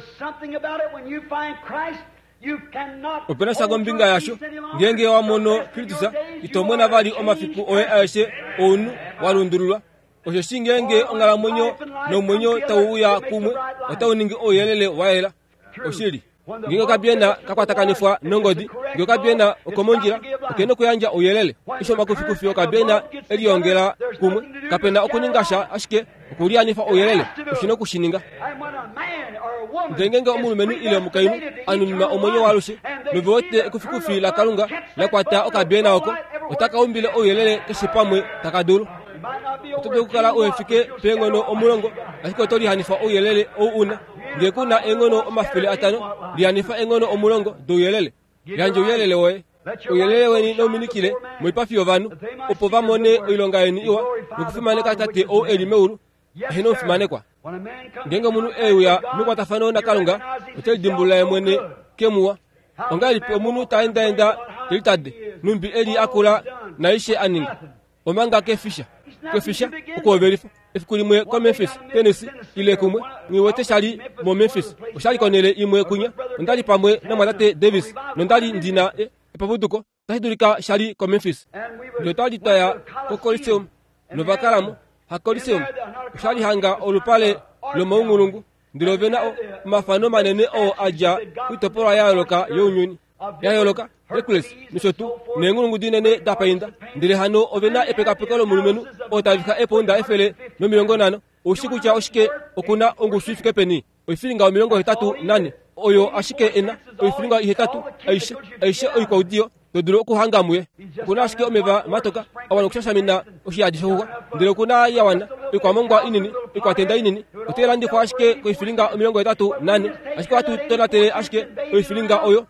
Opena sago mbinga yasho ngenge wa mono Kristusa itomwena vali omafiku oye aeshe onu walundululwa osho shingenge ongala mwenyo no mwenyo tawuya kumwe otawuningi oyelele waela oshili ngenge kabiena kakwatakanifwa nongodi ngenge kabiena okomonjila okene kuyanja oyelele isho makufikufi okabiena eliyongela kumwe kapena okuningasha ashike okulianifa oyelele oshino kushininga. Ngenge omulumenu ile mukainu anunima omonyo walushe novote ekufikufi la Kalunga nakwata okabiena oko otakaombile oyelele keshipamwe takadulu otobe kukala oyefike pengono omulongo ashike otori hanifa oyelele ouna ngekuna engono omafele atano lianifa engono omulongo do yelele yanje oyelele woye oyelele weni nominikile mwipafiyo vanu opo vamone oilonga yeni iwa nokufimaneka tate o elimeulu heno mfimanekwa. Ngenge munu euya nukwatafano na Kalunga otelidimbula yemwene kemuwa ongali munu taenda telitade numbi eli akula naishe aninga omanga kefisha ukoverifa efikulimwe kwa Memphis Tennessee ile kumwe niwete shali mo Memphis oshali konele imwe kunya ndali pamwe na mwatate Davis ndali ndina epabuduko tahidulika shali kwa Memphis ndotali taya ko Coliseum novakalamo ha Coliseum oshali hanga olupale lo maungulungu ndilovena o mafano manene o aja kuitopora yaloka yonyuni yayoloka Hercules nishotu nengulungu dinene dapainda ndile hano ovena epekapekalo mulumenu otavika eponda efele no 50 oshiku cha oshike okuna ongusifike peni oifilinga 38 oyo ashike ena oifilinga 3 aishe oikaudio doduro kuhangamuye kuna ashike omeva matoka awana kushashamina oshiyadishoka ndile kuna yawana ikwamongwa inini ikwatenda inini otelandi kwa ashike oifilinga 38 ashike watu tonate ashike oifilinga oyo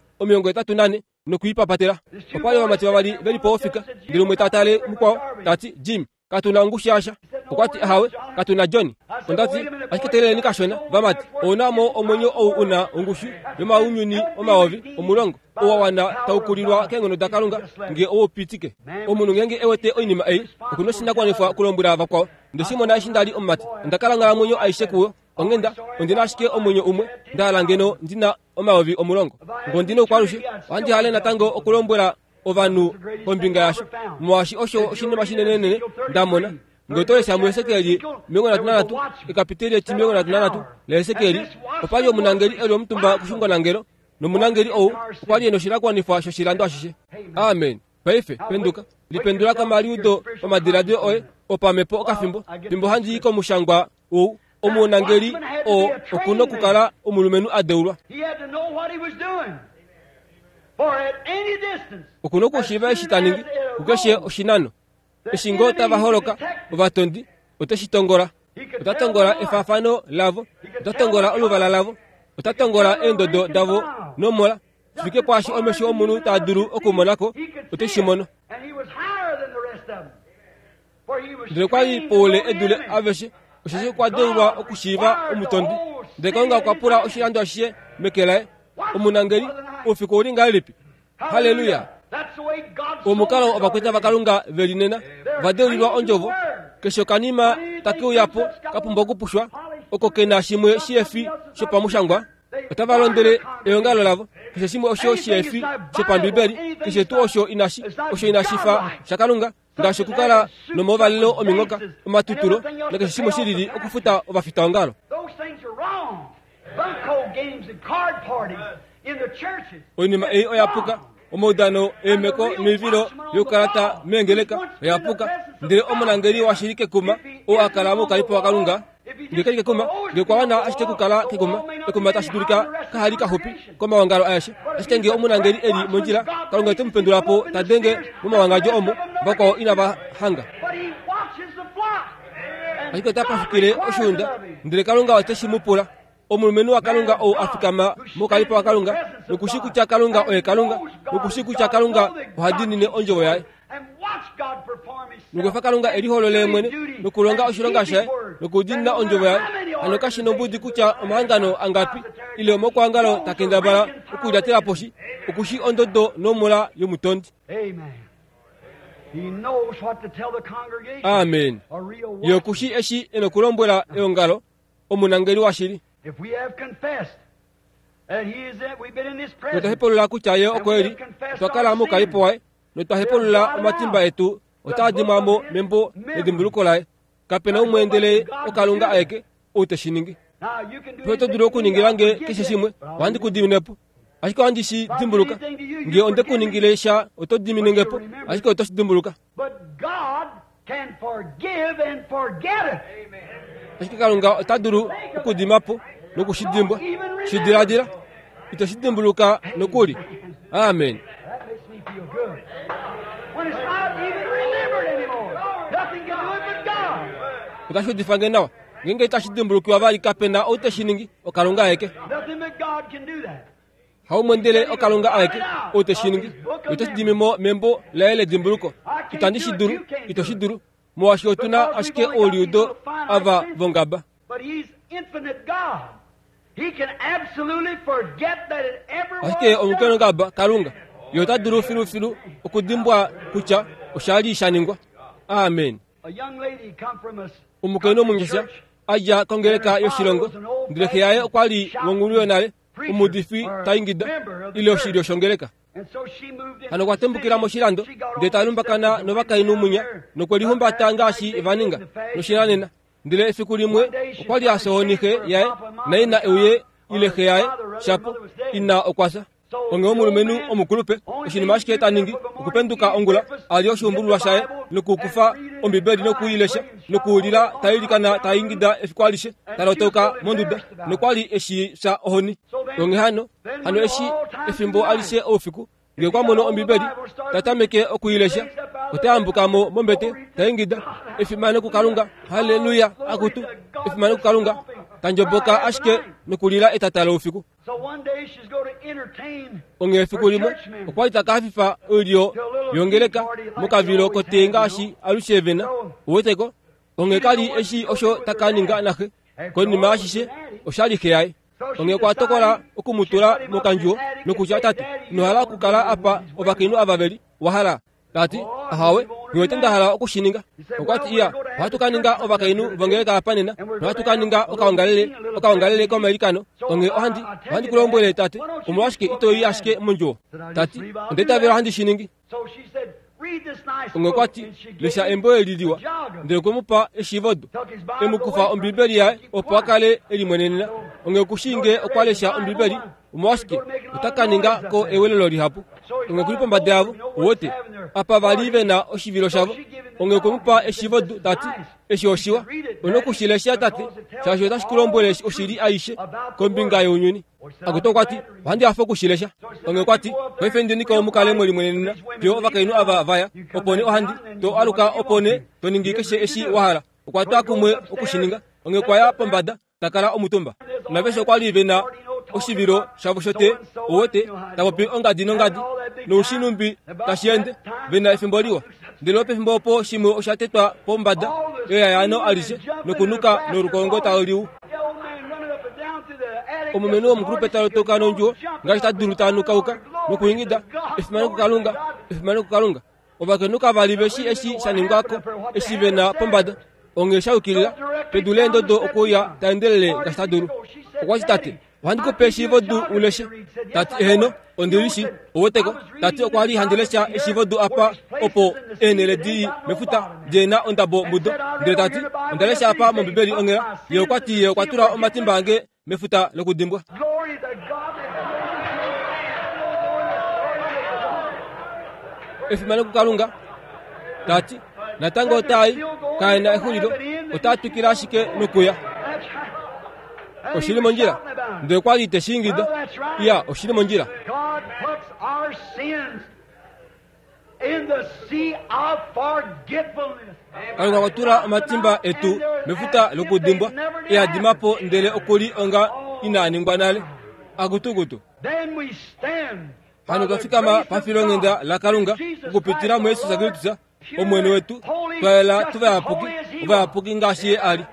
38 nokuipapatela opale wamati wabali velipo ofika ndilo mwetatale mkwao tati Jim katuna ngushasha okwati hawe katuna John ondati ashiketele nikashona vamati onamo omonyo ou una ngushu yoma unyuni omaovi omulongo owawana taukulilwa kengono dakalunga nge opitike omuntu ngenge ewete oinima ei okunoshina kwanifwa kulombura vakwao ndeshimona ishindali omati ndakalanga monyo aishekuyo ongenda ondina ashike omonyo umwe ndalangeno ndina omaovi omulongo ngondino kwalushi wandi hale natango okulombura ovanu kombinga yasho mwashi osho oshinima shinenene ndamona ngotole shamu esekeli 13 ikapiteli eti 13 lesekeli opali omunangeli elo mtumba kushunga nangelo no munangeli o opali eno shirakwanifwa sho shirando ashishe. Amen. Paife penduka lipendula kama liudo omadiradio oe opamepo okafimbo pimbo hanji iko mushangwa o omunangeli o okuno kukala omulumenu adeulwa okuno kushiva eshitaningi kukeshe oshinano eshingo tavaholoka ovatondi oteshitongora otatongora efafano lavo otatongora oluvala lavo otatongora endodo davo nomola fike kwashi omesho omunu taduru okumonako oteshimono ndile kwali pole edule aveshe oshishi kwa deulwa okushiva omutondi ndekonga kwapula oshilando ashiye mekele omunangeli ufiko ulinga lipi. Haleluya. Omukalo obakweta bakalunga velinena vadeulwa onjovo kesho kanima takiu yapo kapumba kupushwa okokena shimwe shiefi shopamushangwa otavalondele eyongalo lavo kesho shimwe osho shiefi shopambibeli kesho tu osho inashifa shakalunga ngasho kukala nomovalilo omingoka omatutulo nekesho shimwe shilili okufuta obafita ongalo. Onima ei oyapuka omaudano emeko mivilo yokalata mengeleka oyapuka ndele omunangeli washirike kuma o akalamo kalipo wakalunga ngekali kuma ngekwana ashite kukala kiguma ekuma tashidurika kahali kahopi koma wangalo ayashe ashitenge omunangeli eli monjira kalunga tumpendulapo tadenge muma wangajo omo bako inaba hanga ashiko tapafikire oshunda ndele kalunga wateshimupula omulumenu wakalunga o afikama mokalipo wakalunga nukushiku cha kalunga oye kalunga nukushiku cha kalunga ohadinine onjovo yaye nukufa kalunga eliholole mwene nukulonga oshilonga shaye nukudinina onjovo yaye anokashino budi kucha omahangano angapi ile omokwangalo takendabala ukuidatela poshi ukushi ondodo nomula yomutondi. Amen. Yokushi eshi enokulombwela eongalo omunangeli washiri. If we have confessed that he is that we've been in this presence, notahepolula kuchaye okweli twakala mo kalipo wae notahepolula omatimba etu otadimamo membo edimbulukolae kapena umwendele okalunga aeke uteshiningi pweto duro kuningilange kishishimwe wandi kudinepo ashiko wandishi dimbuluka nge onde kuningilesha otodiminengepo ashiko otoshdimbuluka. But God can forgive and forget it. Ashiko kalunga otaduru kudimapo nokushidimbo shidiradira itoshidimbuluka nokuli. Amen. That makes me feel good. When it's not even remembered anymore. Nothing can do it but God. Utashudifange nawa ngenge itashidimbulukiwa bali kapena oteshiningi okalunga aeke. Nothing but God can do that. Haumwendele okalunga aeke oteshiningi itoshdimimo membo laele dimbuluko itandishiduru itoshiduru mwashiotuna ashike oliudo ava vongaba. But he's infinite God. He can absolutely forget that it ever was. Ashike omukeno ngaba kalunga yotaduru filu okudimbwa kucha oshali shaningwa. Amen. A young lady come from us. Umukeno mungesha aja kongeleka yoshilongo ndileke yaye okwali wonguluyo nale umudifi taingida ile oshiri oshongeleka hano kwatembukira moshilando ndetalumbakana nobakainu munya nokwelihumba tangashi evaninga noshiranena ndile efikulimwe okwali asohonike yaye naina euye ileke yaye shapo ina okwasa onge omulumenu omukulupe oshinima ashiketaningi okupenduka ongula ali oshumbululwa shaye nokukufa ombibeli nokuyilesha nokuulila tayilikana tayingida efikwalishe talotoka monduda nokwali eshi sa ohoni onge hano eshi efimbo alishe ofiku ngekwamono ombibeli tatameke okuyilesha otayambukamo mombete tayingida efimane kukalunga. Haleluya akutu efimane kukalunga tanjoboka ashike nokulila etatala ofiku. So one day she's going to entertain onge efikulimwe okwalita kafifa ulio yongeleka mukavilo kotengashi alushevena uweteko onge kali eshi osho takaninga nahe koni maashishe oshalike yaye onge kwatokola okumutula mukanjuo nokucha tatu nohala kukala apa obakinu ababeli wahala tati ahawe ngwetenda hala okushininga okwati iya watukaninga obakainu vongeleka apanena watukaninga okawangalele ko amerikano onge ohandi kulombwele tati umwashike itoyi ashike munjo tati ndeta vero handi shiningi. So she said, read this nice onge kwati lesha embo elidiwa ndele kumupa eshivodo emukufa ombibeli yae opakale elimwenenena onge kushinge okwalesha ombibeli umwashike utakaninga ko ewelelo lihapu onge kulipo mbadavo wote apa valive na oshivilo shavo onge kumupa eshivodo tati eshioshiwa onokushilesha tati shasho tashikulombwele oshiri aishe kombinga yonyuni akutokwati wandi afo kushilesha onge kwati wefendiniko omukale mweli mwenenena pyo vakainu ava vaya opone ohandi to aluka opone to ningikeshe eshi wahala okwatu akumwe okushininga onge kwaya pambada takala omutumba navesho kwalive na oshivilo shavo shote owote tapopi ongadi noshinumbi tashiende vena efimboliwa ndilope fimbopo shimwe oshatetwa pombada yano alishe nukunuka nurukongota oliu omumenu omukrupe toka nonjo ngashita duruta nukauka nukuingida ifimanu kukalunga obakenuka bali beshi eshi saningako eshi bena pombada ongesha ukilila pedulendo do okuya taendelele ngashita duru okwachitate wandiko peshi vodu uleshe tati eno ondirishi owoteko tati okwali handelesha eshi vodu apa opo enele di mefuta jena ondabo mudo ndire tati ondalesha apa mombibeli ongera yeokwati okwatura omatimbange mefuta lokudimbwa efimane kukalunga tati natango tai kaina ehulilo otatukira shike nukuya oshili monjira ndo kwali teshingida ya oshili monjira kalunga kwatura matimba etu mefuta lokudimbwa ya dimapo ndele okuli onga inaningwanale agutugutu hano kafika pafilo ngenda la kalunga kupitira mu Yesu Kristo omwene wetu twala tuvayapuki ngashi ali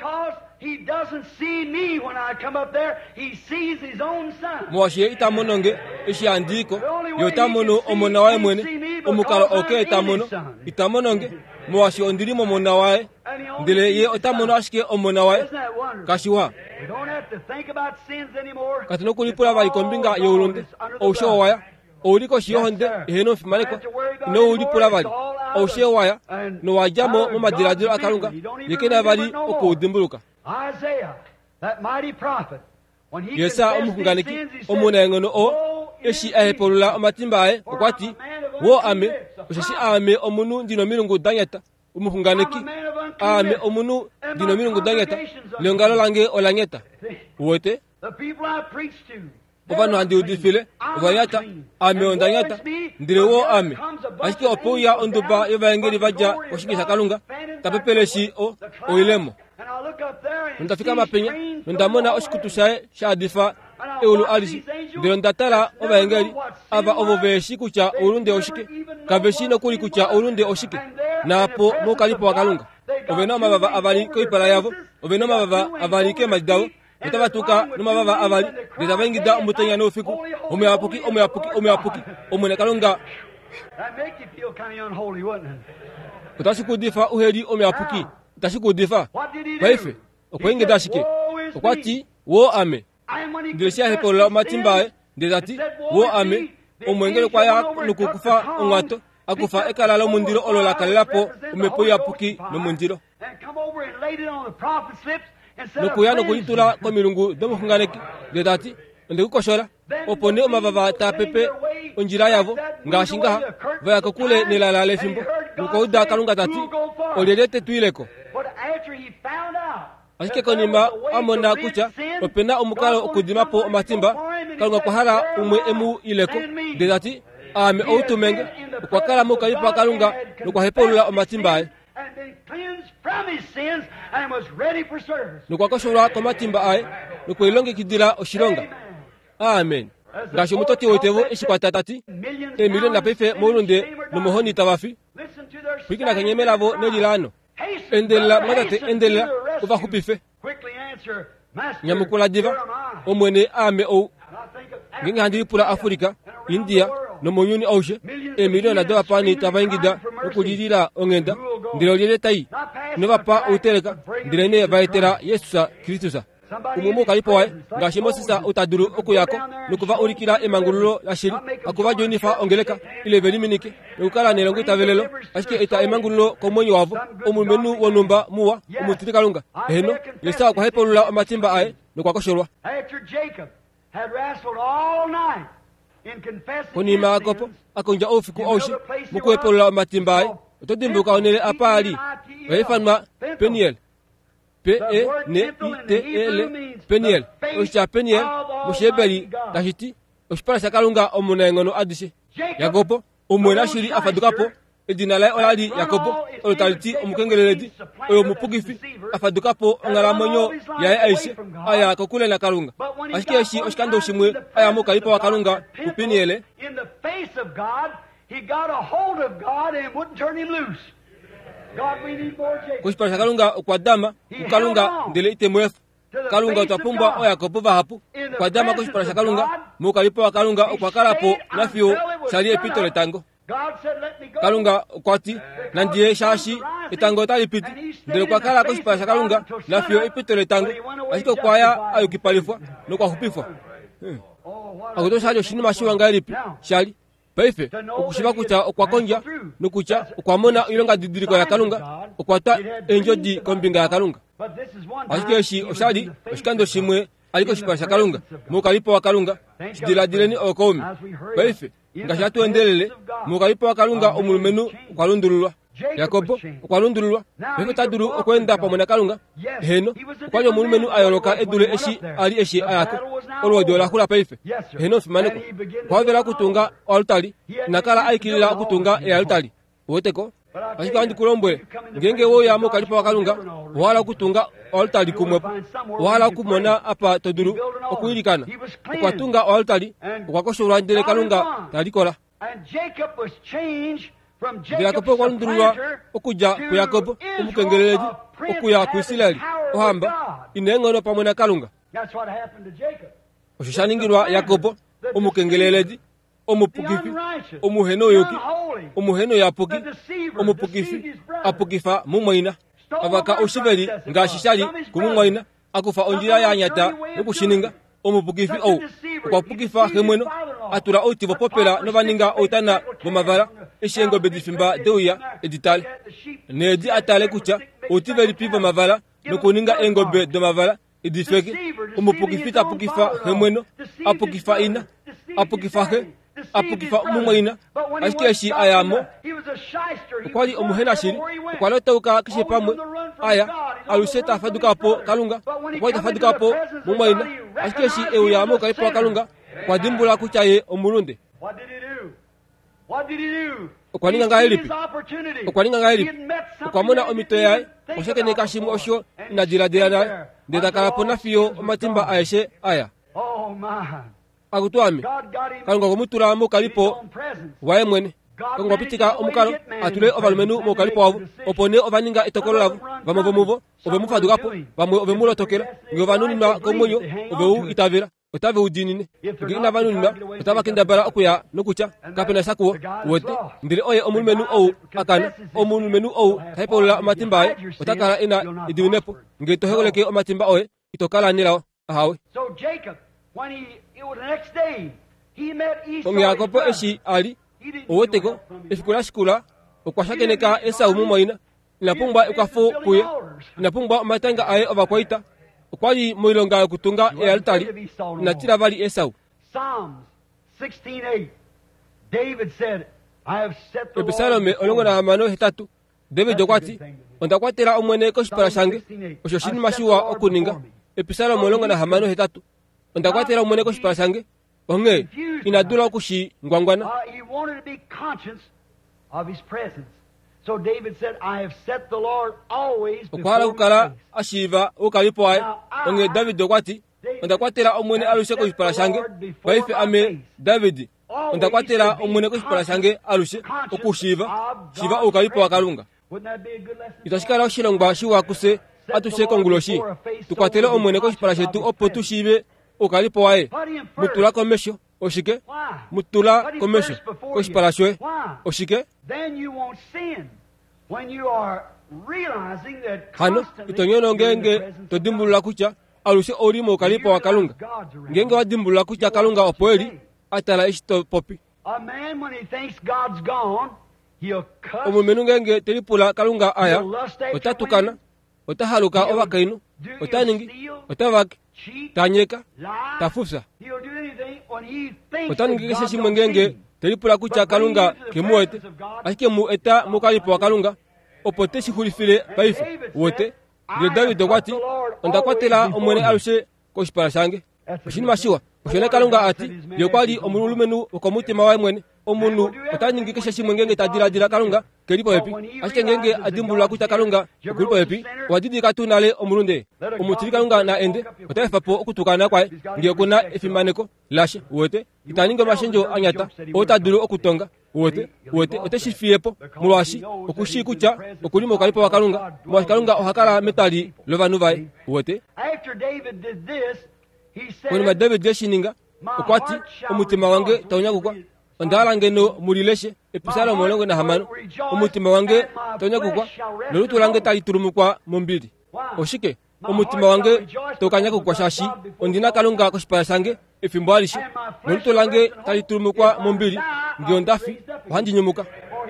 He doesn't see me when I come up there. He sees his own son. Mwashe itamononge ishandiko yotamono omona wae mwene omukalo itamono itamononge mwashe ondirimo omona wae ndile ye otamono ashike omona wae kashiwa We don't have to think about sins anymore. katino kulipula bali kombinga yolonde osho waya oliko shihonde heno fimaleko no ulipula bali osho waya no wajamo mu madiradiro akalunga yekena bali okudimbuluka Isaiah, that mighty prophet, when he yesa omukunganiki omuna ngono o eshi ahepolula omatimbae okwati wo ame oshishi ame omunu dino milungu danyata omukunganiki ame omunu dino milungu danyata lengalo lange olanyeta wote the people I preached to, ovano handi udifile ovayata ame ondanyata ndire wo ame ashike opoya onduba yovangeli vaja oshikisa kalunga tapepeleshi o oilemo ndafika mapenya ndamona oshikutushae shadifa eulu alisi ndiro ndatala ovangeli ava ovoveshi kucha urunde oshike kabeshino kuli kucha urunde oshike napo mokalipo wakalunga oveno mabava avali koipala yavo oveno mabava avali ke majdawo Utavatuka numabava avali ndezavengida omutenya n'ofiku omeapuki omune kalunga that make you feel kind of unholy, wouldn't it? utashikudifa uheri omeapuki utashikudifa What did he do? baife okwengeda shike okwati wo ame And when he ndilesha hepola matimbae ndezati wo ame omwengele kwaya nukukufa ongwato akufa ekalala omundiro olola kalelapo omepoya puki nomundiro and come over and laid it on the prophet's lips and said, nokuya nokulitula komilungu domuhunganeki ndezati ndikukoshora opone omavava tapepe onjira yavo ngashingaha vayakokule nilalale fimbo nukouda kalunga tati olelete tuileko But after he found out ashike konima amona kucha opena omukalo okudimapo omatimba kalunga kwahala umwe emu ileko ndezati ame outumenge okwakala mukalipa kalunga nukwahepolula omatimbae and been cleansed from his sins and was ready for service. nukwakoshora komatimba aye nukwilongekidila oshilonga amen ngashi omutoti wetevo eshikwatatati emilio napefe molunde nomuhoni tabafi Listen to their kwikina kenyemelavo nelilano endelela mwatate endelela uvahupife quickly answer, Master nyamukula diva Jeremiah. omwene ame ou And I think of ngengihandilipula afurika india nomunyuni aushe emilio nadeva pani tavaingida okulilila ongenda ndilo lieletai novapa uteleka ndilene vaetela yesusa kristusa umumu kalipo wae ngashi mosisa utaduru okuyako nukuva ulikila emangululo lashili akuva jonifa ongeleka ileveliminike nukukala nelongo itavelelo ashike ita emangululo komwenyi wavo omumenu wonumba muwa omutili kalunga eno lesa kwahepolula omatimba aye nukwakosholwa after Jacob had wrestled all night in confessing konima his akopo sins, akonja ofiku aushe mukuhepolula omatimba aye otodimbuka onele apali vaifanwa peniel P-E-N-I-T-E-L Peniel osha Peniel mushebeli tahiti oshipala shakalunga omunengono adise Yakobo omwena shiri afadukapo edinala olali Yakobo olotaliti omukengeleledi oyo mupugifi afadukapo ngalamonyo yae aishe aya kokule na kalunga ashike shi oshikando shimwe aya mukalipa wa kalunga kupiniele in the face of God, he got a hold of God and wouldn't turn him loose. kushipala kalunga kwa dama kalunga ndele ite mwefu kalunga utapumbwa o Yakobo vahapu kwa dama kushipala kalunga mukalipo kalunga kwa karapo nafio salie pitole tango kalunga kwati nandiye shashi itango talipiti ndele kwa kala kushipala kalunga nafio ipitole tango asiko kwaya ayo kipalifwa no kwa hupifwa agoto shajo shini mashiwa ngalipi shali paife ukushiba kucha kwa konja nukucha kwa mona ilonga didiriko ya kalunga ukwata enjodi kombinga ya kalunga asikeshi oshadi oshikando shimwe aliko shipasha kalunga mukalipo wa kalunga shidiladireni okomi paife ngashatu endelele mukalipo wa kalunga omulumenu ukwalundululwa Yakobo ukwalundululwa paife taduru okwenda pamona kalunga heno ukwajo omulumenu ayoloka edule eshi ali eshi ayako olwodola kula paife heno fimaneko kwavera kutunga altari nakala aikilila kutunga e altari woteko asiko andi kulombwe ngenge wo ya mukalipo wa kalunga wala kutunga altari kumwepo wala kumona apa toduru okuilikana ukwatunga altari ukwakoshora ndele kalunga talikola Yakobo kwalundulwa okuja ku Yakobo umukengeleleji okuya ku Isirayeli ohamba inengono pamwe kalunga oshishaningirwa Yakobo umukengeleleji omupukifi omuheno yoki omuheno yapuki omupukifi apukifa mumwaina abaka oshibeli ngashishali kumumwaina akufa onjira yanyata nokushininga omupukifi ou kwapukifa hemweno atura otivo popela novaninga otana mumavala eshengo bedifimba deuya editale nedi atale kucha otiveli piva mavala nokuninga engobe do mavala edifeke omupukifi tapukifa hemweno apukifa ina apukifa he apukifa mumwaina asikeshi ayamo kwali omuhena shiri kwalo tauka kishe pamwe aya aluseta fadukapo kalunga kwali tafadukapo mumwaina asikeshi euyamo kalipo kalunga kwa dimbula kuchaye omulunde okwaninga ngaelipi okwamona omito yaye oshekene kashimu osho nadiradira naye ndedakalapo nafiyo omatimba aeshe aya akutwame kalunga komutura mukalipo waye mwene kalunga pitika omukalo atule ovalumenu mukalipo wavu opone ovaninga etokolo lavu vamovomuvo ovemufadukapo vamwe ovemulotokela nge ovanuninwa komwenyo oveu itavira otave udinine ngina vanunina otavakenda bala okuya nokucha kapena sakuwo wote ndile oye omulumenu ou akana omulumenu ou taipolola omatimba aye otakala ina idiwinepo nge tohegoleke omatimba oye itokala nilawo ahawe onge Yakobo eshi ali owoteko efikulashikula okwashakeneka Esau mumwaina inapungwa ukafo kuye inapungwa omatanga aye ovakwaita okwali moilonga yokutunga ealitali natira vali Esau episalome olongo na hamano hetatu David okwati ondakwatela omwene koshipala shange osho shinima shiwa okuninga episalome olongo na hamano hetatu ondakwatela omwene koshipala shange onge inadula okushi ngwangwana So David said, I have set the Lord always okwala kukala ashiva ukalipo aye onge David okwati ondakwatela omwene alushe koshipala shange baife ame David ondakwatela omwene koshipala shange alushe okushiva shiva ukalipo akalunga itashikala oshilongwa shiwakuse atushe konguloshi tukwatele omwene koshipala shetu opo tushive ukalipo aye mutula komesho oshike mutula komesho koshipala shwe oshike hano itonyono ngenge todimbulula kucha alushe olimo ukalipo wa kalunga ngenge wadimbulula kucha kalunga opoeli atala ishito popi omumenu ngenge telipula kalunga aya otatukana otahaluka ovakainu otaningi otavake tanyeka tafusa otaningikeshe shimwe ngenge telipula kucha kalunga kemuete asike mu eta mukalipo wa kalunga opo teshihulifile paife wote nge David okwati ondakwatela omwene alushe koshipala shange oshinima shiwa oshone kalunga ati lyokwali omulumenu okomutima waye mwene omunu otanyingikeshe shimwe ngenge tadiradira kalunga kelipo epi asike ngenge adimbulula kucha kalunga kulipo epi wadidika tunale omulunde omutili kalunga na ende otaefapo okutukana kwaye nge kuna efimbaneko lashe wote itaninga mashenjo anyata otadulu okutonga wote oteshifiepo mulwashi okushikucha okulimo kalipo wakalunga mwakalunga ohakala metali lovanu vai wote konima David geshininga okwati omutima wange tawnyakukwa ondalangeno mulileshe episala molongo na hamano omutima wange tawnyakukwa nolutu lange taliturumukwa mumbili oshike omutima wange tokanyakukwa shashi ondina kalunga koshipala shange efimbo alishe nolutu lange taliturumukwa mumbili ngiondafi ohanjinyumuka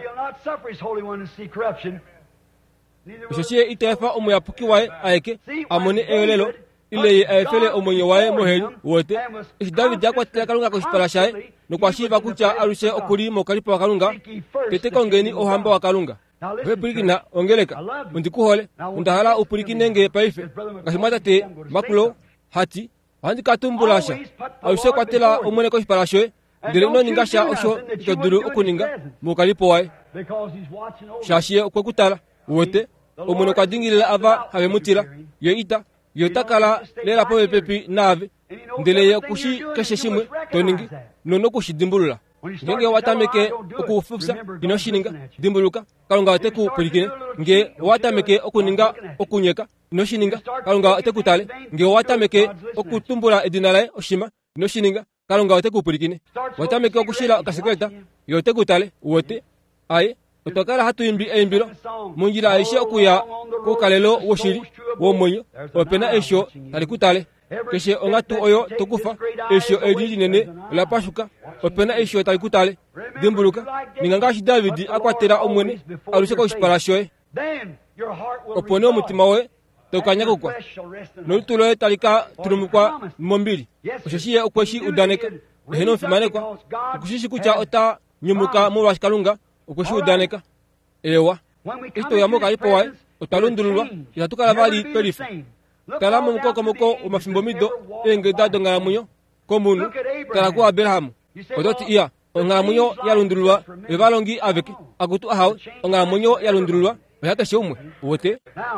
ishoshiye itefa omuyapuki wae aeke amone elelo ileye aefele omonyo wae moheli wote ishi David yakwatila kalunga koshipala shae nokwashiva kucha aluse okuli mokalipa wakalunga tetekongeni ohamba wakalunga vepulikina ongeleka undikuhole undahala upulikinenge paife ngahimwatate makulo hati handikatumbulasha aluse kwatela omwene koshipala shoe ndele noningasha osho ikadulu okuninga mokalipo wae shashiye okwekutala wote omwene kwadingilila ava havemutila yeita yotakala lela po pepi nave ndele ye kushi keshe shimwe toningi nono kushidimbulula ngenge watameke okufufsa inoshininga dimbuluka kalunga teku pulikine nge watameke okuninga okunyeka inoshininga kalunga tekutale nge watameke okutumbula edinalae oshima inoshininga kalunga teku pulikine watameke okushila kasekreta yotekutale wote aye otokala hatu imbi eimbilo munjila aishe okuya kukalelo woshili womonyo opena esho talikutale keshe ongatu oyo tokufa esho elili nene lapashuka opena esho talikutale dimbuluka ningangashi David akwatela omwene aluse koshipala shoe opone omutima we tokanyakukwa nolutulo talika turumukwa mombili oshoshiye okweshi udaneka eheno mfimanekwa okushishi kucha ota nyumuka mulwashi kalunga okweshi udaneka ewa isto yamoka alipo wae otalundululwa yatukala vali pelifa talamo mukoko omafimbo mido enge dado ngalamunyo komunu talaku Abrahamu odoti iya ngalamunyo yalundululwa evalongi aveke akutu ahawe ngalamunyo yalundululwa oyakeshe umwe wote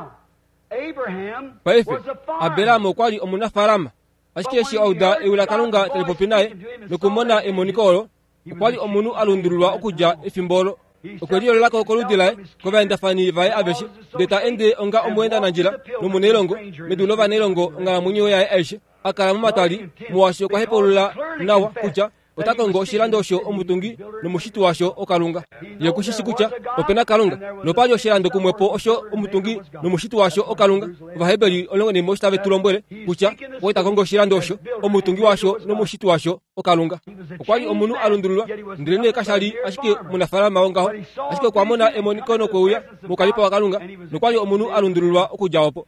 paife Abrahamu kwali omunafalama ashikeshi auda eula kalunga telepopinae nokumona emonikolo kwali omunu alundululwa okuja efimbolo okweliyo lako koludila kovenda fani vae abeshi deta ende onga omwenda nanjila nomunelongo medulova nelongo ngala munyo ya aishe akala mumatali muwasho kwa hepolula nawa kucha otakongo shilando sho omutungi nomushitu washo okalunga yekushishi kucha opena kalunga nopanyo shilando kumwepo osho omutungi nomushitu washo okalunga vahebeli olongo ni mostave tulombwele kucha otakongo shilando sho omutungi washo nomushitu washo okalunga okwali omunu alundululwa ndilene kashali ashike munafalama wangaho ashike kwa mona emonikono kweuya mukalipa wakalunga nokwali omunu alundululwa okujawapo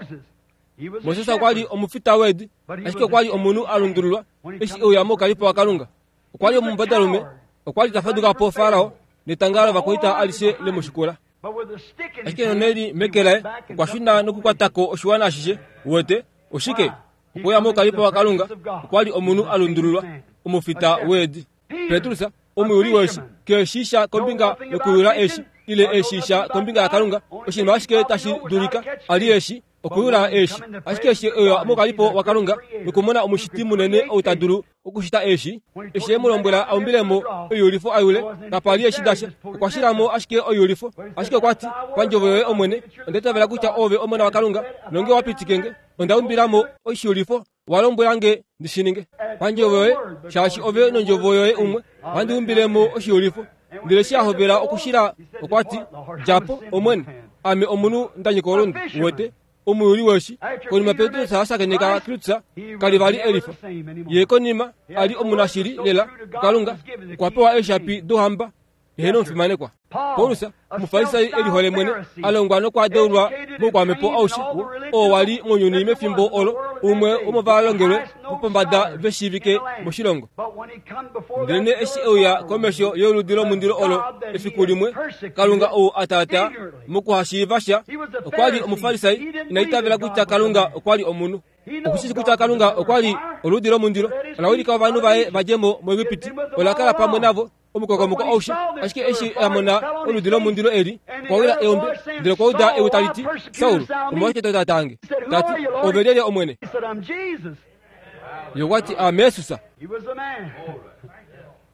Moses kwali omufita wedi ashike kwali omunu alundululwa eshi oyamo kalipo wakalunga kwali omumbadalume kwali tafaduka po farao netangala vakoita alise le mushukula ashike noneli mekela kwashina nokukwatako oshiwana ashishe wote oshike oyamo kalipo wakalunga kwali omunu alundululwa omufita wedi Petrusa omuyuli weshi keshisha kombinga nokuyula eshi ile eshisha kombinga yakalunga oshima ashike tashi durika ali eshi okuyula eshi ashikeshi oyo mokalipo wakalunga nikumona omushitimu nene outaduru okushita eshi emulombwela aumbilemo oyulifo ayule kapali eshidasha kwashiramo ashike oyulifo ashike kwati kwanjovoyoye omwene ndetavela kucha ove omwana wakalunga nonge wapitikenge ondaumbiramo oshiyulifo walombwelange ndishininge kwanjovoyoye shashi ove nonjovoyoye umwe wandiumbilemo oshiyulifo ndileshiahovela okushira okwati japo omwene ame omunu ndanyikolondo wote omuyuli weshi konima Petro sasakenyeka krutsa kalivali elifa yekonima ali omunashiri lela kalunga kwapewa eshapi dohamba eheno mfimanekwa Paulusa mufarisai elihole mwene alongwano kwa deulwa mokwamepo aushi o wali monyuni mefimbo olo umwe omovalongelwe mupambada veshivike mushilongo ndene eshi oya komesho yoludilo mundilo olo efikulimwe kalunga o atata mukuhashivasha okwali omufarisai inaitavela kucha kalunga okwali omunu okushisi kucha kalunga okwali oludilo mundilo alawilika vanu vae vajemo mwegipiti olakala pamwe navo omukokomoko ausha ashike eshi amona oludilo mundilo eri kwawila eombe ndilo kwauda eutaliti Saulu umwake tatange tati ovelele omwene yowati amesusa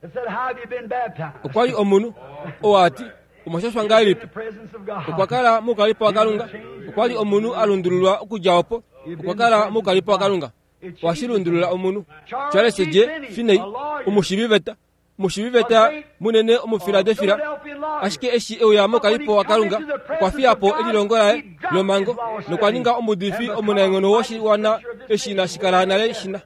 It said, how have you been baptized? okwali omunu owati omashashwa ngalipi The presence of God. okwakala mukalipo akalunga okwali omunu alundululwa okujawapo okwakala mukalipo akalunga washilundulula omunu chaleseje finei umushibiveta munene omufiladefila ashike eshi eya mukalipo akalunga kwafiapo elilongolae lomango nokwaninga omudifi omunengono woshi wana eshina shikala nale shina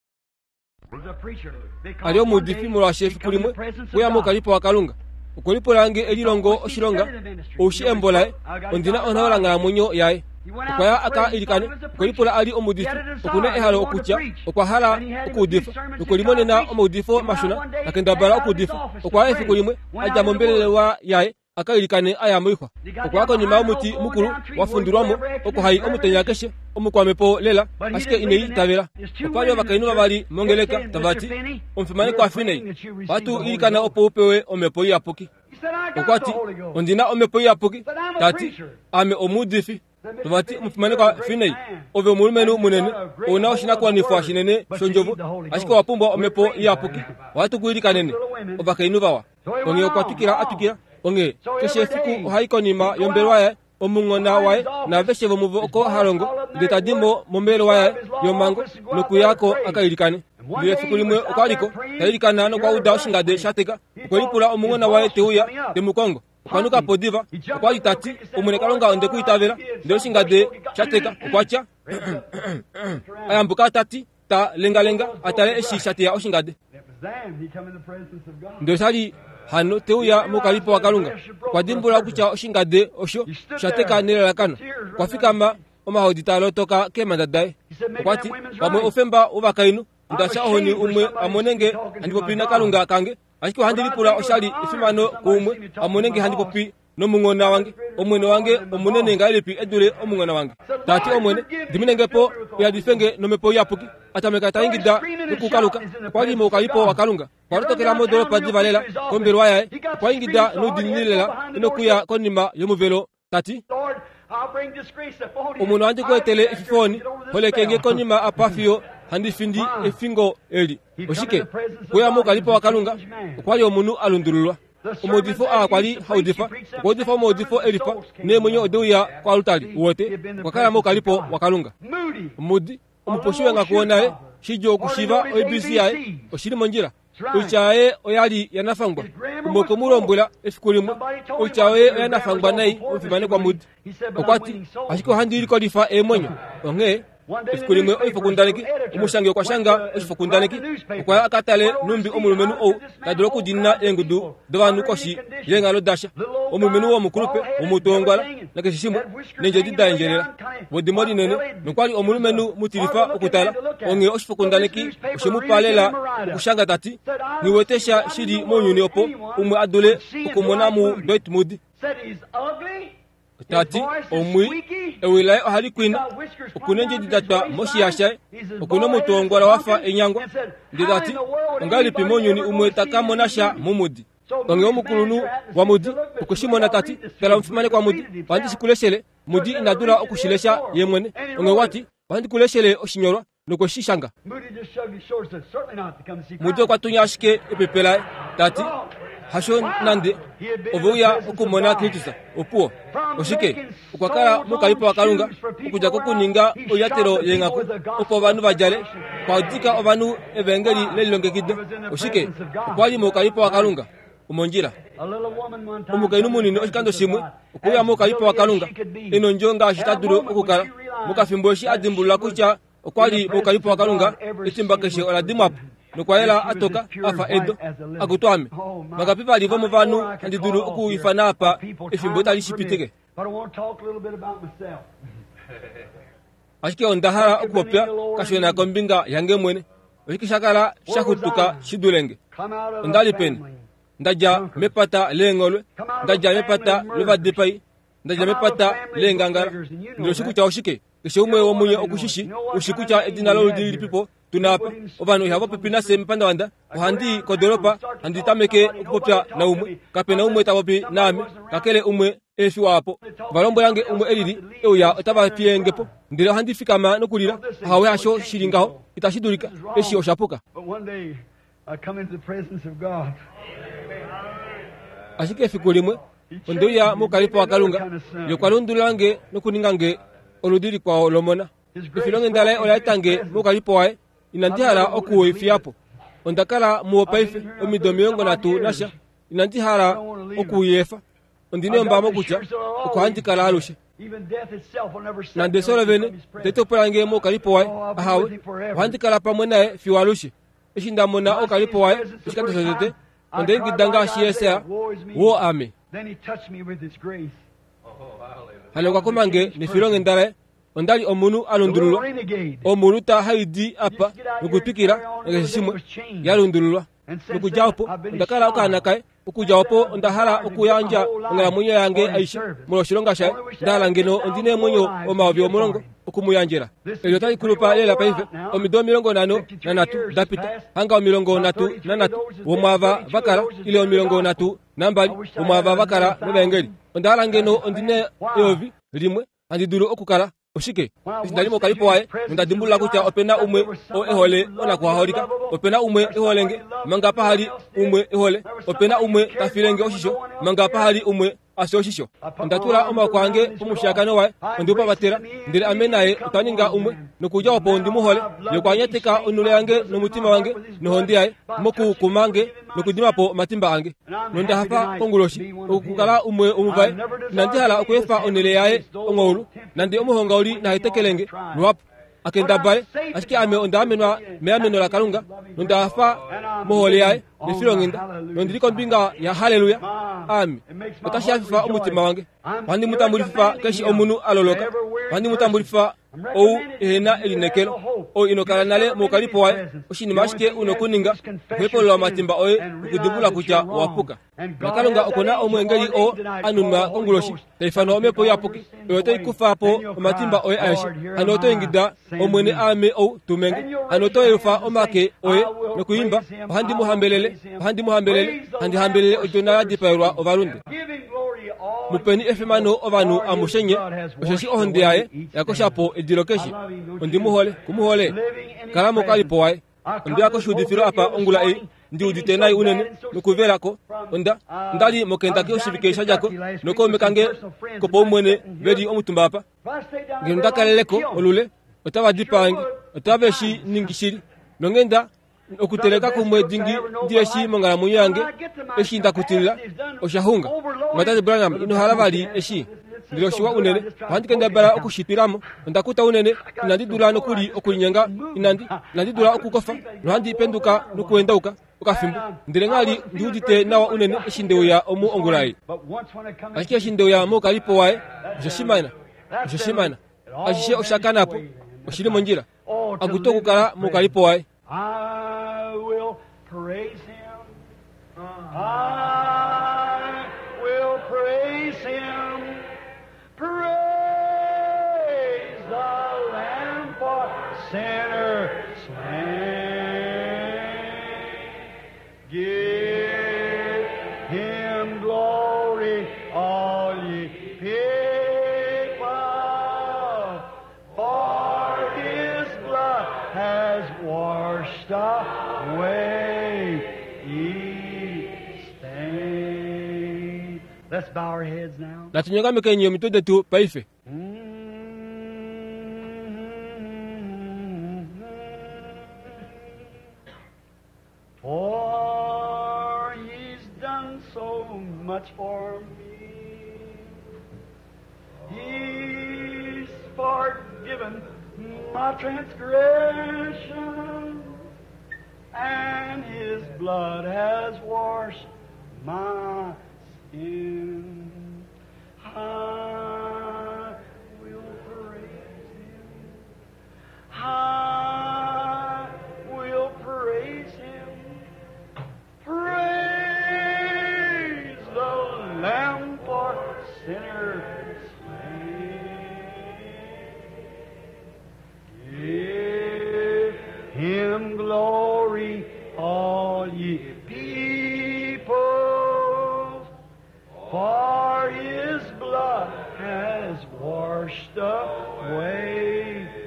ali omudifi mulwashefi kulimwe weya mukalipo akalunga ukulipo lange elilongo oshilonga ushi embolae ondina onawalangala munyo yae okwaya aka ilikane ukulipola ali omudifi okune ehalo okutya okwahala okudifa okulimonena omudifo mashuna nakendabala okudifa okwaya efi kulimwe aja mombelelewa yae aka ilikane ayamuihwa okwako nima omuti mukulu wafundulwamo okuhayi omutenya keshe omukwamepo lela ashike ineyi tabela opali abakainu babali mongeleka tabati omfimane kwa finei batu ilikana opo upewe omepo yapuki okwati ondina omepo yapuki tati ame omudifi tabati omfimane kwa finei ove omulumenu munene ona oshina kwa nifwa shinene shonjovu ashike wapumbwa omepo yapuki watu kuilikanene obakainu bawa onge okwatukira atukira onge keshe fiku haiko nima yombelwaye omungona wae na veshevo muvo oko halongo ndetadimo mombelo wae yomango nokuyako akailikane ndiye fiku limwe okwaliko tailikana no kwa uda oshingade shateka okolipula omungona wae teuya temukongo okwanuka podiva okwalitati omune kalonga onde kuitavela ndio shingade shateka okwacha ayambuka tati ta lenga atale eshi shatia oshingade ndio sali hano teuya mukalipo wakalunga kwadimbula kucha oshingade osho shateka nelalakano kwafikama omahoditalo toka kemandadae okwati wamwe ofemba ubakainu ndasha ohoni umwe amonenge handipopina kalunga kange ashiko handilipula oshali ifimano kuumwe amonenge handipopi nomungona wange omwene wange omunene ngalipi edule omungona wange tati omwene diminengepo yadifenge nomepo yapuki atameka taingida nukukaluka kwalimo kalipo wakalunga kwalotokela modolo padivalela kombelwa yae kwaingida nudinilela inokuya konima yomuvelo tati omuno wanje kwetele ififoni holekenge konima apafiyo handifindi efingo eli oshike kuyamo kalipo wakalunga kwali omunu alundululwa omodifo kwali haudifa kwodifa omodifo elifa ne mwenye odeuya kwa lutali wote kwakala mo kalipo wakalunga mudi omuposhiwe ngakuonaye shijo kushiva oibisi yae oshiri monjira uchaye oyali yanafangwa umoko mulombula efikulimu uchaye yanafangwa nayi umfimane kwa mudi okwati ashiko handi liko lifa emwenyo onge efikulimwe oifokundaniki umushangi okwashanga oshifokundaniki okwaya akatale numbi omulumenu ou nadolo kudinna engudu dovanu koshi yengalo dasha omulumenu wo mukulupe omutongwala nakeshishimu nenje didaenjelela wodimodi nene nokwali omulumenu mutilifa okutala onge oshifokundaniki oshimupalela okushanga tati niwetesha shili monyuni opo umwe adole okumonamu Dortmund tati omwi ewilaye ohali kwina okunenje didata moshiyashaye okuno mutongwala wafa enyangwa didati ongalipi monyuni umwe takamonasha mumudi onge omukulunu wa mudi okushimona tati kala mfimane kwa mudi bandi sikuleshele mudi inadula okushilesha yemwene onge wati bandi kuleshele oshinyorwa nokoshishanga mudi okwatunyashike epepelaye tati hasho nande ovuya okumona kritusa opuo oshike ukwakala mukalipo wakalunga okuja kokuninga oyatero yengaku opo banu bajale kwaudika obanu evengeli lelilongekide oshike ukwali mukalipo wakalunga umonjira omukainu munini oshikando shimwe ukuya mukalipo wakalunga ino njonga ashitadulu okukala mukafimboshi adimbulula kucha okwali mukalipo wakalunga itimbakeshe oladimwapo nokwayela atoka afa edo akutwame magapipa alivomo vanu handidulu okuifana apa efimbo etalishipitike ashike ondahala okupopya kashwena kombinga yange mwene oshikishakala shakutuka shidulenge ondalipeni ndaja mepata lengolwe ndaja mepata luvadipai ndaja mepata lengangala ndiloshikucha oshike keshe umwe womunye okushishi ushikucha edina loludilipipo tunapa ovanu ihavo pepina sempanda wanda ohandi kodoropa handi tameke okupopya na umwe kape na umwe tavopi nami kakele umwe efi wapo valombo yange umwe elili euya otava piengepo ndilo handi fikama nokulila hawe hasho shilingaho itashidulika eshi oshapuka come into the presence of God. ashike fiku limwe ondo ya mukalipo akalunga yokwalundulange nokuningange oludiri kwa olomona ifilonge ndala olaitange mukalipo wae inandihala okuifiapo ondakala muopaife omidomiyongo natu nasha inandihala okuyefa ondinemba kutya okuhandikala alushe nandesolo bene tetopolange mukalipo wae ahawe ohandikala pamwe naye fiwalushe eshindamona okalipo wae eshikatosotete ondengidanga shiyesea wo ame hano kwakomange nifilonge ndala ondali omunu alundululwa omunu ta haidi apa nukupikira ngeshimwe yalundululwa nukujapo ndakala okanakae ukujapo ndahala okuyanja ngalamunyo yange aisha muloshilonga shae ndalangeno ondine munyo omaobi omulongo okumuyanjira elyo tali kulupa lela paife omido 43 dapita hanga 43 womwava vakala ile 43 nambali womwava vakala nobengeli ondalangeno ondine eovi limwe andidulu okukala oshike ndalimo kalipo wae ndadimbula kutya opena umwe o ehole ona kwaholika opena umwe eholenge manga pahali umwe ehole opena umwe tafilenge oshisho manga pahali umwe asho oshisho ndatula omakwange umushakano wae ndiupa batera ndire amenaye utaninga umwe nokuja opo ndimuhole yokwanyeteka onule yange nomutima wange nohondi yae moku kumange nokudimapo matimba ange nonda hafa konguloshi okukala umwe umuvae nandihala okuyefa onele yae ongolu nandi omuhonga uli nahitekelenge nuwapo akendabale ashiki ame ondamenwa meamenola kalunga nonda hafa mohole yae nefilonginda nondiriko mbinga ya haleluya ami otashafifa omutima wange wandi mutambulifa keshi omunu aloloka wandi mutambulifa ou ehena elinekelo o inokala nale mukalipo wae oshinima ashike unokuninga kwepolola matimba oye ukudibula kutya wapuka nakalunga okona omwengeli o anunwa onguloshi taifano omepo yapuki oyo toikufapo omatimba oye ayashi ano toingida omwene ame ou tumenge ano toyefa omake oye nokuyimba ohandi muhambelele handi hambelele ojona yadipairwa ovalunde mupeni efemano ovanu amushenye osheshi ohondi yaye yakoshapo edilokeshi ondimuhole kumuhole kala mukalipo wae ondi yakoshudifiro apa ongula ei ndiudite nayi unene nukuvelako onda ndali mokendaki oshivikeisha jako nokomekange kopo umwene vedi omutumba apa ngeno ndakaleleko olule otavadipange otaveshi ningishiri nongenda okuteleka kumwe dingi ndieshi mongalamunyo yange eshi ndakutilila oshahunga matati Branham ino halavali eshi ndiloshiwa unene handikenda bala okushipiramo ndakuta unene inandidula nokuli okulinyenga inandidula okukofa nohandi penduka nokuendauka okafimbu ndile ngali ndiudite nawa unene eshindeuya omu ongulayi ashike eshindeuya mukalipo wae oshashimana ashishe oshakanapo oshili monjira aguto okukala mukalipo wae I will praise him. I will praise him. Praise the Lamb for sinners slain. Give him glory, all ye people, for his blood has washed away each stain. Let's bow our heads now. Natunyagamike nyo mitude tu paife. For he's done so much for me. He's forgiven my transgression, and his blood has washed my sin. I will praise him. I will praise him. Praise the Lamb for sinners slain. Give him glory, all ye people, for his blood has washed away.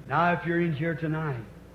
Now, if you're in here tonight,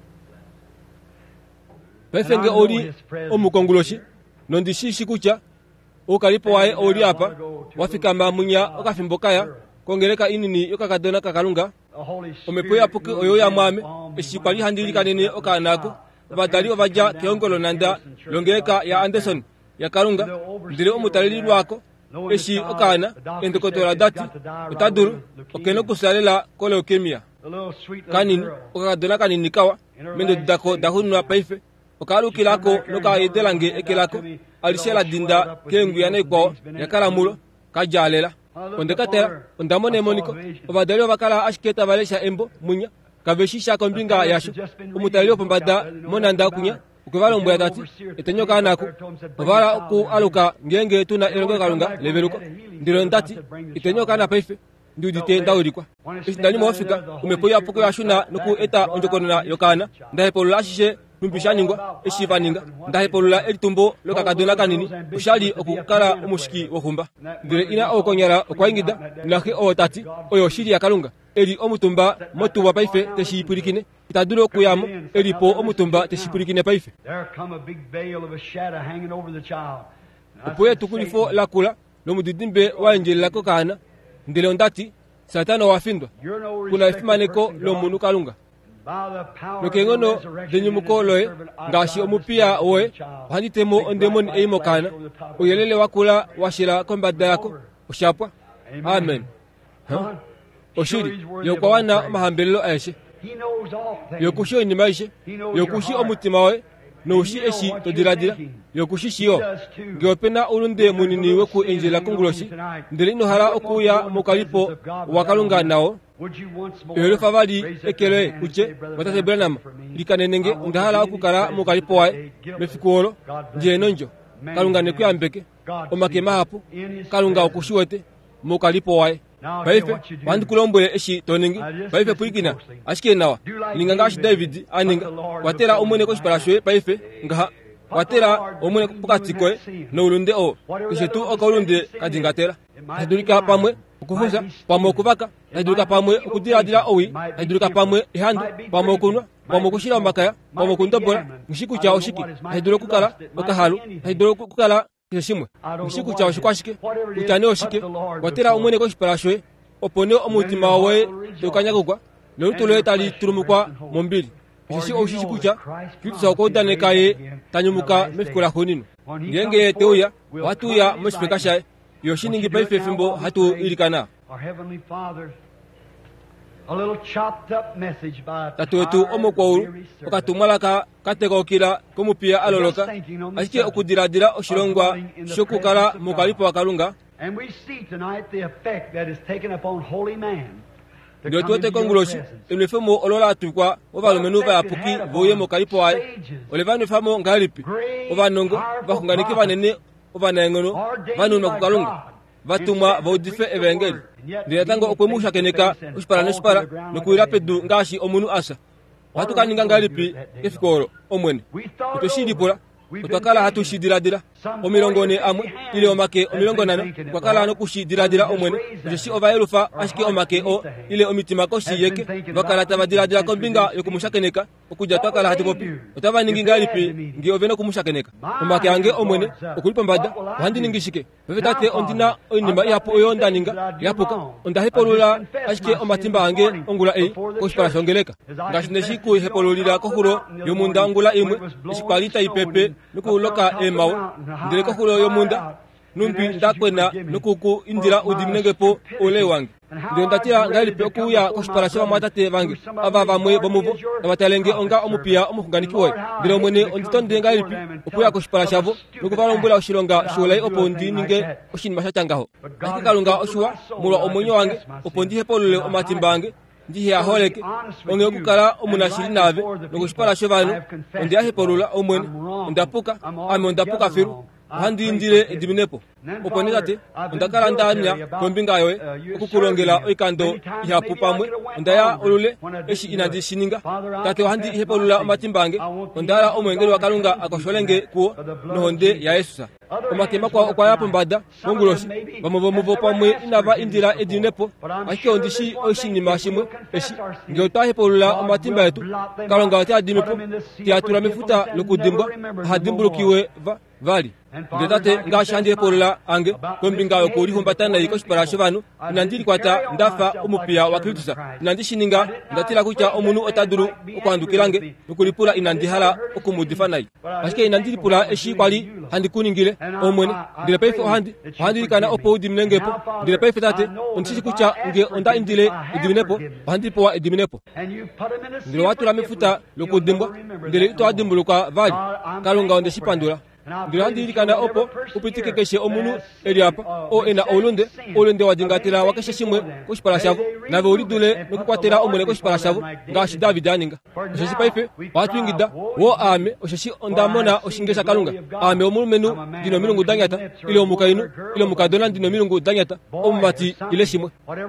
pefenge ori omukonguloshi nondishi shikucha ukalipo wae ori hapa wafika mamunya okafimbokaya kongereka inini yokakadona kakalunga omepoya puki oyo ya mwame eshikwali handili kanene okanako badali obaja keongolo nanda longereka ya Anderson ya kalunga ndire omutalili lwako eshi okana endokotola dati utaduru okeno kusalela kole okemia kanini okakadona kanini kawa mendo dako dahunwa paife okalukilako nokayedelange ekelako alishela dinda kengu ya neko ya kalamulo kajalela ondekatela ondamone moniko obadali obakala ashiketa balesha embo munya kabeshisha kombinga yasho omutalio pombada monanda kunya ukubala mbuya dati etenyoka nako obala ku aluka ngenge tuna elongo kalunga leveluko ndiro ndati etenyoka na paife ndudite ndawirikwa ndani mofika umepoya poko yashuna nuku eta onjokona yokana ndahepolula shishe numbishaningwa eshivaninga ndahepolula elitumbo lokakadona kanini ushali okukala umushiki wohumba ndire ina okonyala okwaingida nake otati oyo shiri yakalunga eli omutumba motuwa paife teshipurikine itaduro kuyamo elipo omutumba teshipurikine paife upoye tukulifo lakula lomudidimbe waenjelelako kana ndile ondati satana wafindwa kuna ifimaneko lomunu kalunga nokengono denyumuko loe ngashi omupia oe handitemo ondemoni eimo kana uyelele wakula washira kombada yako ushapwa amen oshiri yokwawana mahambelelo aeshe yokushi onimaishe yokushi omutima we noushi eshi todiradira yokushi shiyo ngiopena ulunde munini weku enjela kunguloshi ndile inohala okuya mukalipo wakalunga nao yolo favali ekele kuche watate Branham likanenenge ndahala okukala mukalipo wae mefikuolo nje nonjo kalunga nekuyambeke omakema hapo kalunga okushiwete mukalipo wae paife wandikulombwele eshi toningi paife puikina ashike nawa lingangashi David aninga watera omwene koshipalashwe paife ngaha watera omwene pokatikoe noulunde o kishetu okaulunde kadingatela hadulika pamwe okuvuza pamwe okuvaka hadulika pamwe okudiradira owi hadulika pamwe ihandu pamwe okunwa pamwe okushira omakaya pamwe okundobola ngishiku cha oshiki hadulika kukala okahalu hadulika kukala kishimwe ngishiku cha oshikwashike utane oshike watera omwene koshipalashwe opone omutima wawe tokanyagugwa lolutulo etali turumukwa mombili ishi oshishi kucha kitsa okodanekaye tanyumuka mefikola honino ngenge teuya watuya moshipekashaye yoshiningi paife fimbo hatu ilikana tatuwetu omokwaulu okatumwalaka katekokila komupia aloloka ashike okudiradira oshilongwa shokukala mukalipo wakalunga ndio tuote konguloshi imefemo olola atukwa ovalumenu vayapuki voye mokalipo wae olevanu famo ngalipi ovanongo vakunganiki vanene ovanaengono vanunwa kukalunga vatumwa vaudife evangeli ndio tango okwemusha keneka ushipala neshipala nokuira pedu ngashi omunu asa watukaninga ngalipi kefikolo omwene utoshidipula utokala hatushidiradira omilongone amwe ile omake omilongonana kwakala nokushidiradira omwene jeshi ovaelufa ashike omake o ile omitima koshiyeke vakala tavadiradira kombinga yokumushakeneka okuja twakala hatipopi otavaningi ngalipi ngi ovena kumushakeneka omake ange omwene okulipo mbada wandiningishike vevetate ondina onima ihapu oyo ndaninga yapuka ondahepolula ashike omatimba ange ongula ei koshipala shongeleka ngashineshiku hepolulira kohuro yomunda ongula imwe eshikwalita ipepe nukuloka emawo ndile kohuro yomunda numbi ndakwena nukuku indira udiminengepo ole wange ndio ndatira ngalipi okuya koshipala shwa mwatate vange ava vamwe bomuvo abatalenge onga omupia omukunganikiwe ndilo mwene onditonde ngalipi okuya koshipala shavo nukuvalombula oshilonga shulai opo ndininge oshinima shatangaho akikalunga oshuwa mulwa omwenyo wange opo ndihepolule omatimba ange ndihe aholeke onge okukala omunashili nave nokushipala shovanu ondiyahepolula omwene ondapuka ame ondapuka firu handi ndile ediminepo oponezate ndakala ndanya kombinga yoe okukulongela oikando ihapu pamwe ndaya olule eshi inandi shininga tate handi ihepolula omatimbange ndala omwengeli wakalunga akosholenge kuo nohonde ya Yesusa omakema kwa yapo mbada monguloshi bamovo pamwe inava indila edinepo akike ondishi oshinima shimwe eshi ngota hepolula omatimba yetu kalonga ati adimepo tiatura mifuta lokudimbwa hadimbulukiwe vali ndetate ngashandi hepolula ange kombinga yokuri humbatana iko shiparasho banu nandiri kwata ndafa umupia wa Kristo nandishininga ndatira kucha omunu otaduru okwandukilange nukulipula inandihala okumudifanayi ashike inandiripula eshi kwali handi kuningile omwene ndile paife handi kana opo dimnengepo ndile paife tate ontishi kucha nge onda indile ediminepo handi powa ediminepo ndile watula mifuta lokudimbwa ndile ito adimbuluka vali kalunga onde shipandula ndile handi kana opo upitikekeshe omunu eliapa o ena olunde wadingatira wakeshe shimwe kushipala shavu nave ulidule nukukwatira omwene kushipala shavu ngashi David aninga osheshi paife watwingida wo ame osheshi ondamona oshingesha kalunga ame omulumenu dino milungu danyata ile omukainu ile omukadona dino milungu danyata omumati ile shimwe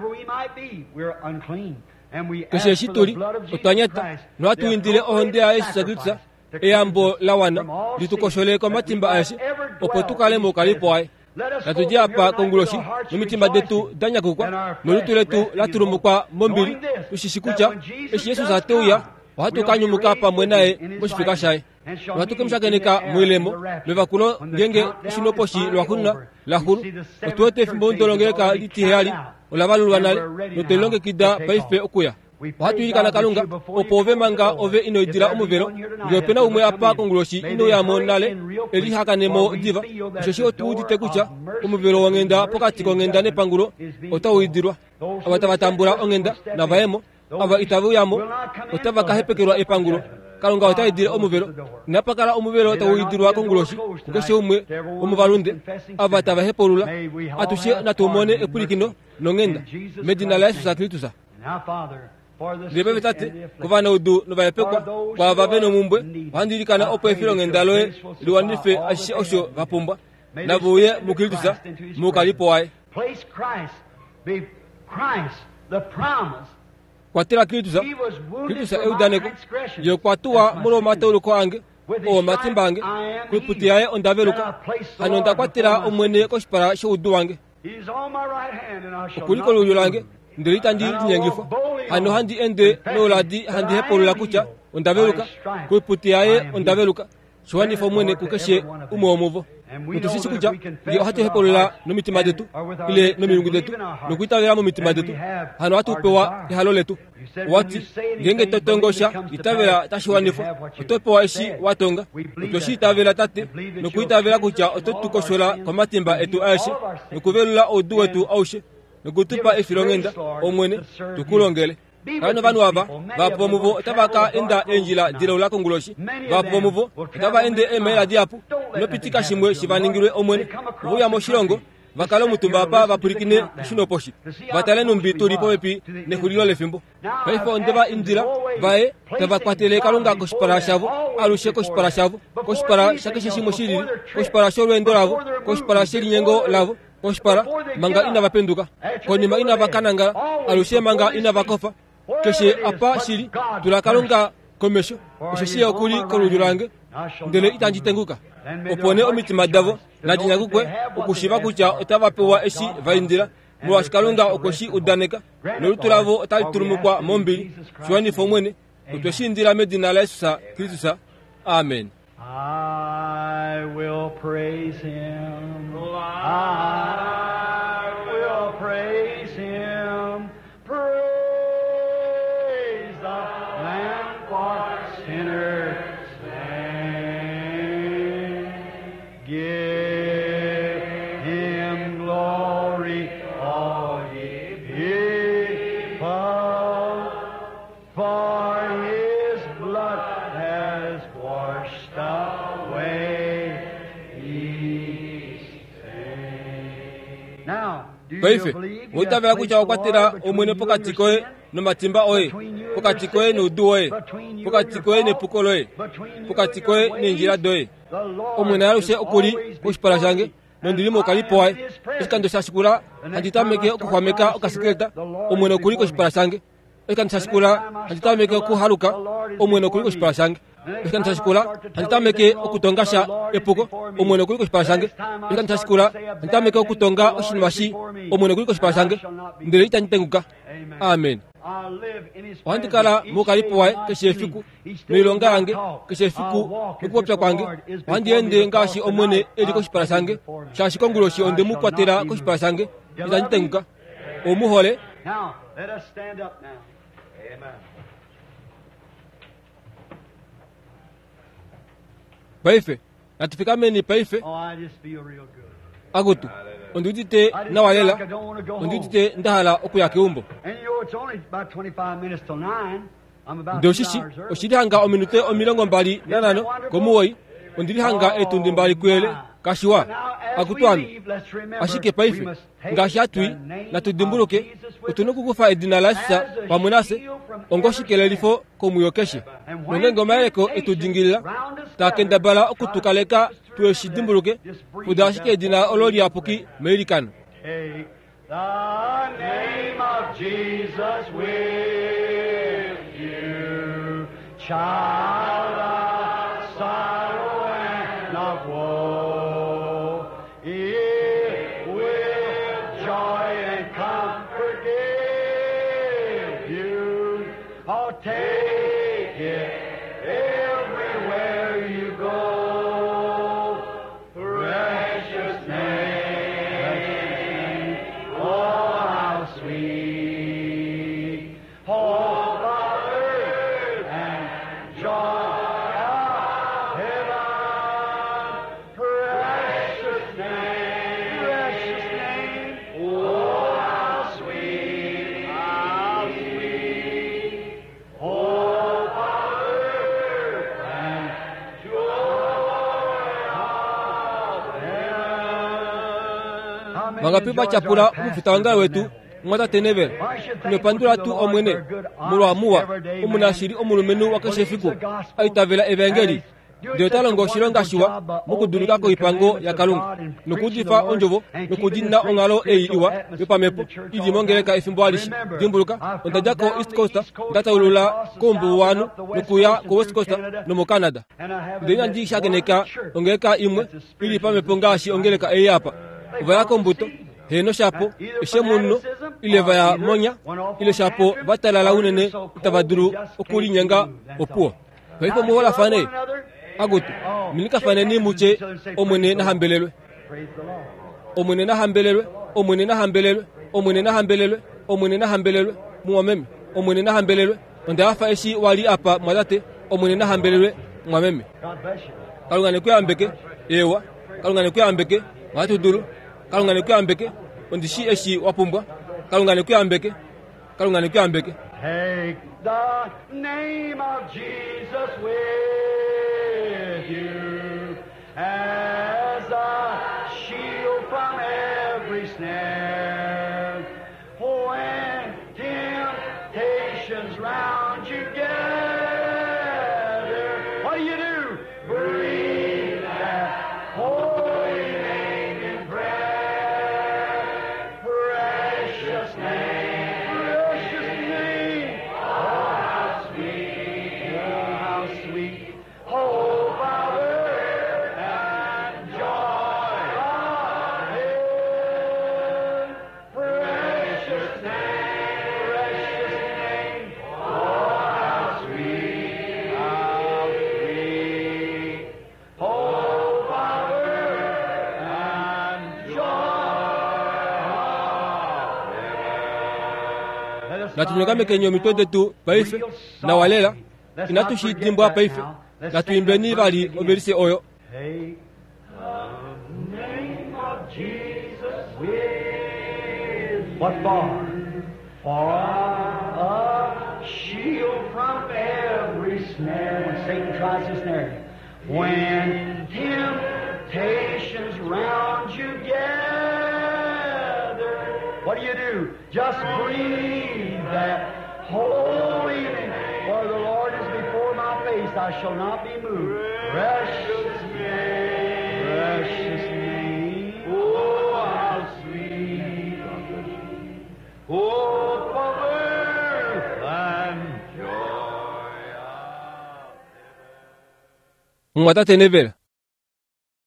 keshe shituli otanyata nwatuindile ohonde ya Yesu Kristo eyambo lawana litukoshole kwa matimba ashi opo tukale mokalipo aye natujia hapa konguloshi numitimba detu danya kukwa nolutuletu laturumukwa mombili tushishikucha eshi Yesu zateuya watu kanyumuka pamwe naye mushifika shaye watu kemshakeneka mwilemo levakulo ngenge shinoposhi lwahuna lahuru otuwete fimbo ndolongeka litihali olavalulwanale notelonge kida paife okuya watu ilikana kalunga opo ove manga ove inoidira omuvero ngopena umwe apa konguloshi ino ya monale eli hakanemo diva shoshi otuudite kucha omuvero wangenda pokati kongenda nepangulo otawuidirwa abatavatambula ongenda navaemo ava itavuyamo otavakahepekerwa epangulo kalunga otaidire omuvero napakala omuvero otawuidirwa konguloshi kukeshe umwe omuvalunde ava tavahepolula atushe natumone epulikino nongenda medina la Yesu Kristo ndibebe tate kuvana udu novayepekwa kwa vaveno mumbwe wandirikana opo efilo ngendaloe liwanife ashe osho vapumbwa navuye mukilitusa mukalipo wae kwatira kilitusa eudaneko yokwatuwa mulo mateuluko ange o matimbange kwiputiaye ondaveluka hano ndakwatira omwene koshipara shoudu wange okuliko luyo lange ndelita ndi nyangifa hano handi ende noladi handi hepolula kucha ondaveluka kwiputiaye ondaveluka shwani fomwene kukeshe umomuvo mutusisi kucha ndio hatu hepolula nomitima detu ile nomilungu detu nokuitavera mu mitima detu hano hatu upewa ihalo letu wati ngenge totongosha itavera tashiwanifo utopewa ishi watonga utoshi itavera tate nokuitavera kucha ototukoshola kwa matimba etu aishe nokuvelula odu wetu aushe nokutupa efilongenda omwene tukulongele kano vanu ava vapomuvo tavaka enda enjila dilaula konguloshi vapomuvo tava ende emela diapu nopitika shimwe shivaningilwe omwene vuya moshilongo vakalo mutumba apa vapulikine shinoposhi vatale numbi tulipo epi nehulilo lefimbo vaifo ndeva indila vae tavakwatele kalunga koshipara shavu alushe koshipara shavu koshipara shakeshe shimwe shilili koshipara sholwendo lavo koshipara shelinyengo lavo koshipara manga ina vapenduka konima ina vakananga alushe manga ina vakofa keshe apa shili tulakalunga komesho usheshiye okuli kolujulange ndele itanjitenguka opone omitima davo najinyagukwe okushiva kucha otavapewa eshi vaindila muwashikalunga okoshi udaneka nolutulavo otaliturumukwa mombili shwanifo mwene utweshindila medina la Yesu Kristo amen. I will praise him. I will praise him. Praise the Lamb for sinners slain. Give him glory, all ye people, for his blood has washed away his sin. Now, paife utavera kucha wakwatira omwene pokati koe no matimba oe pokati koye n'uduwoye, pokati koye n'epukoloye, pokati koye n'enjira doye. Omwene aluse okuli kushipala shange nondilimo okalipowaye esikando shasikula handitameke okuhwameka okasikileta omwene okuli kushipala shange esikando shasikula handitameke okuhaluka omwene okuli kushipala shange esikando shasikula handitameke okutongasha epuko omwene okuli kushipala shange esikando shasikula handitameke okutonga oshinima shi omwene okuli kushipala shange ndele itanyitenguka. Amen. Wandikala mukalipowaye keshefiku milonga yange keshefiku mukupopya kwange wandiende ngashi omwene eli koshipala shange shashikonguloshi onde mukwatela koshipala shange itanyitenguka omuhole. Now, let us stand up now. Amen. Paife natufikameni paife Oh, I just feel real good. agutu ondudite nawalela ondudite ndahala okuya kiumbo And you know, it's only about 25 minutes till 9. I'm about 2 ndoshishi hours early. oshilihanga ominute omilongo mbali nanano komuwoyi ondilihanga etundi mbali kwele kashiwa Now, as we akutwanu leave, let's remember, ashike we paife must take ngashi atwi the name natudimbuluke of Jesus with utune us kukufa edina la Yesu as a pamunase shield from ongoshikele every lifo komuyokeshe And when nonge ngomayeko temptation etudingilila round us takenda bala okutukaleka tueshidimbuluke Just breathe kudashike that edina ololi apuki meirikano. Take the name of Jesus with you, child of sorrow and of woe. It will joy and comfort give you. Oh, take it everywhere you go. Precious name. Mangapipa chapula mufitawanga wetu mwata teneve tumepandula tu omwene mulwa muwa umunashiri omulumenu wakeshefiku aitavela evangeli ndio talongo shilonga shiwa mukudulika ipango ya kalunga nukudifa onjovo nukudinna ongalo eiiwa yopamepo idimongeleka efimbo alishi dimbuluka ondajako east coast ndataulula kombu wanu nukuya ko west coast no mu Canada ndenya ndishakeneka ongeka imwe ili pamepo ngashi ongeleka eyapa vayako mbuto heno shapo eshe munno ileva ya monya ile shapo batalala unene tabaduru okulinyanga opuo baipo muhola fane agutu minika fane ni muche omwene na hambelelwe omwene na hambelelwe omwene na hambelelwe omwene na hambelelwe omwene na hambelelwe muwameme omwene na hambelelwe onda afa eshi wali apa mwadate omwene na hambelelwe mwameme kalungane kuyambeke ewa kalungane kuyambeke watudulu kalungane kuyambeke ondishi eshi wapumbwa kalungane kuyambeke kalungane kuyambeke. Take the name of Jesus with you as a shield from every snare. When temptations round you gather, what do? Breathe that holy name in prayer. Precious name, precious name. Oh, how sweet, oh, power and joy of heaven. Precious name, oh, how sweet, oh, power and joy. Natunyagame kenyo mitode tu paife na walela inatushitimbwa paife natuimbeni bali oberise oyo. Take the name of Jesus with. What for? For a shield from every snare. When Satan tries to snare you. When temptations round you gather, what do? Just breathe that holy name. I shall not be moved. Precious name, precious name. Oh, how sweet. Oh, power and joy. Ngwata tenevela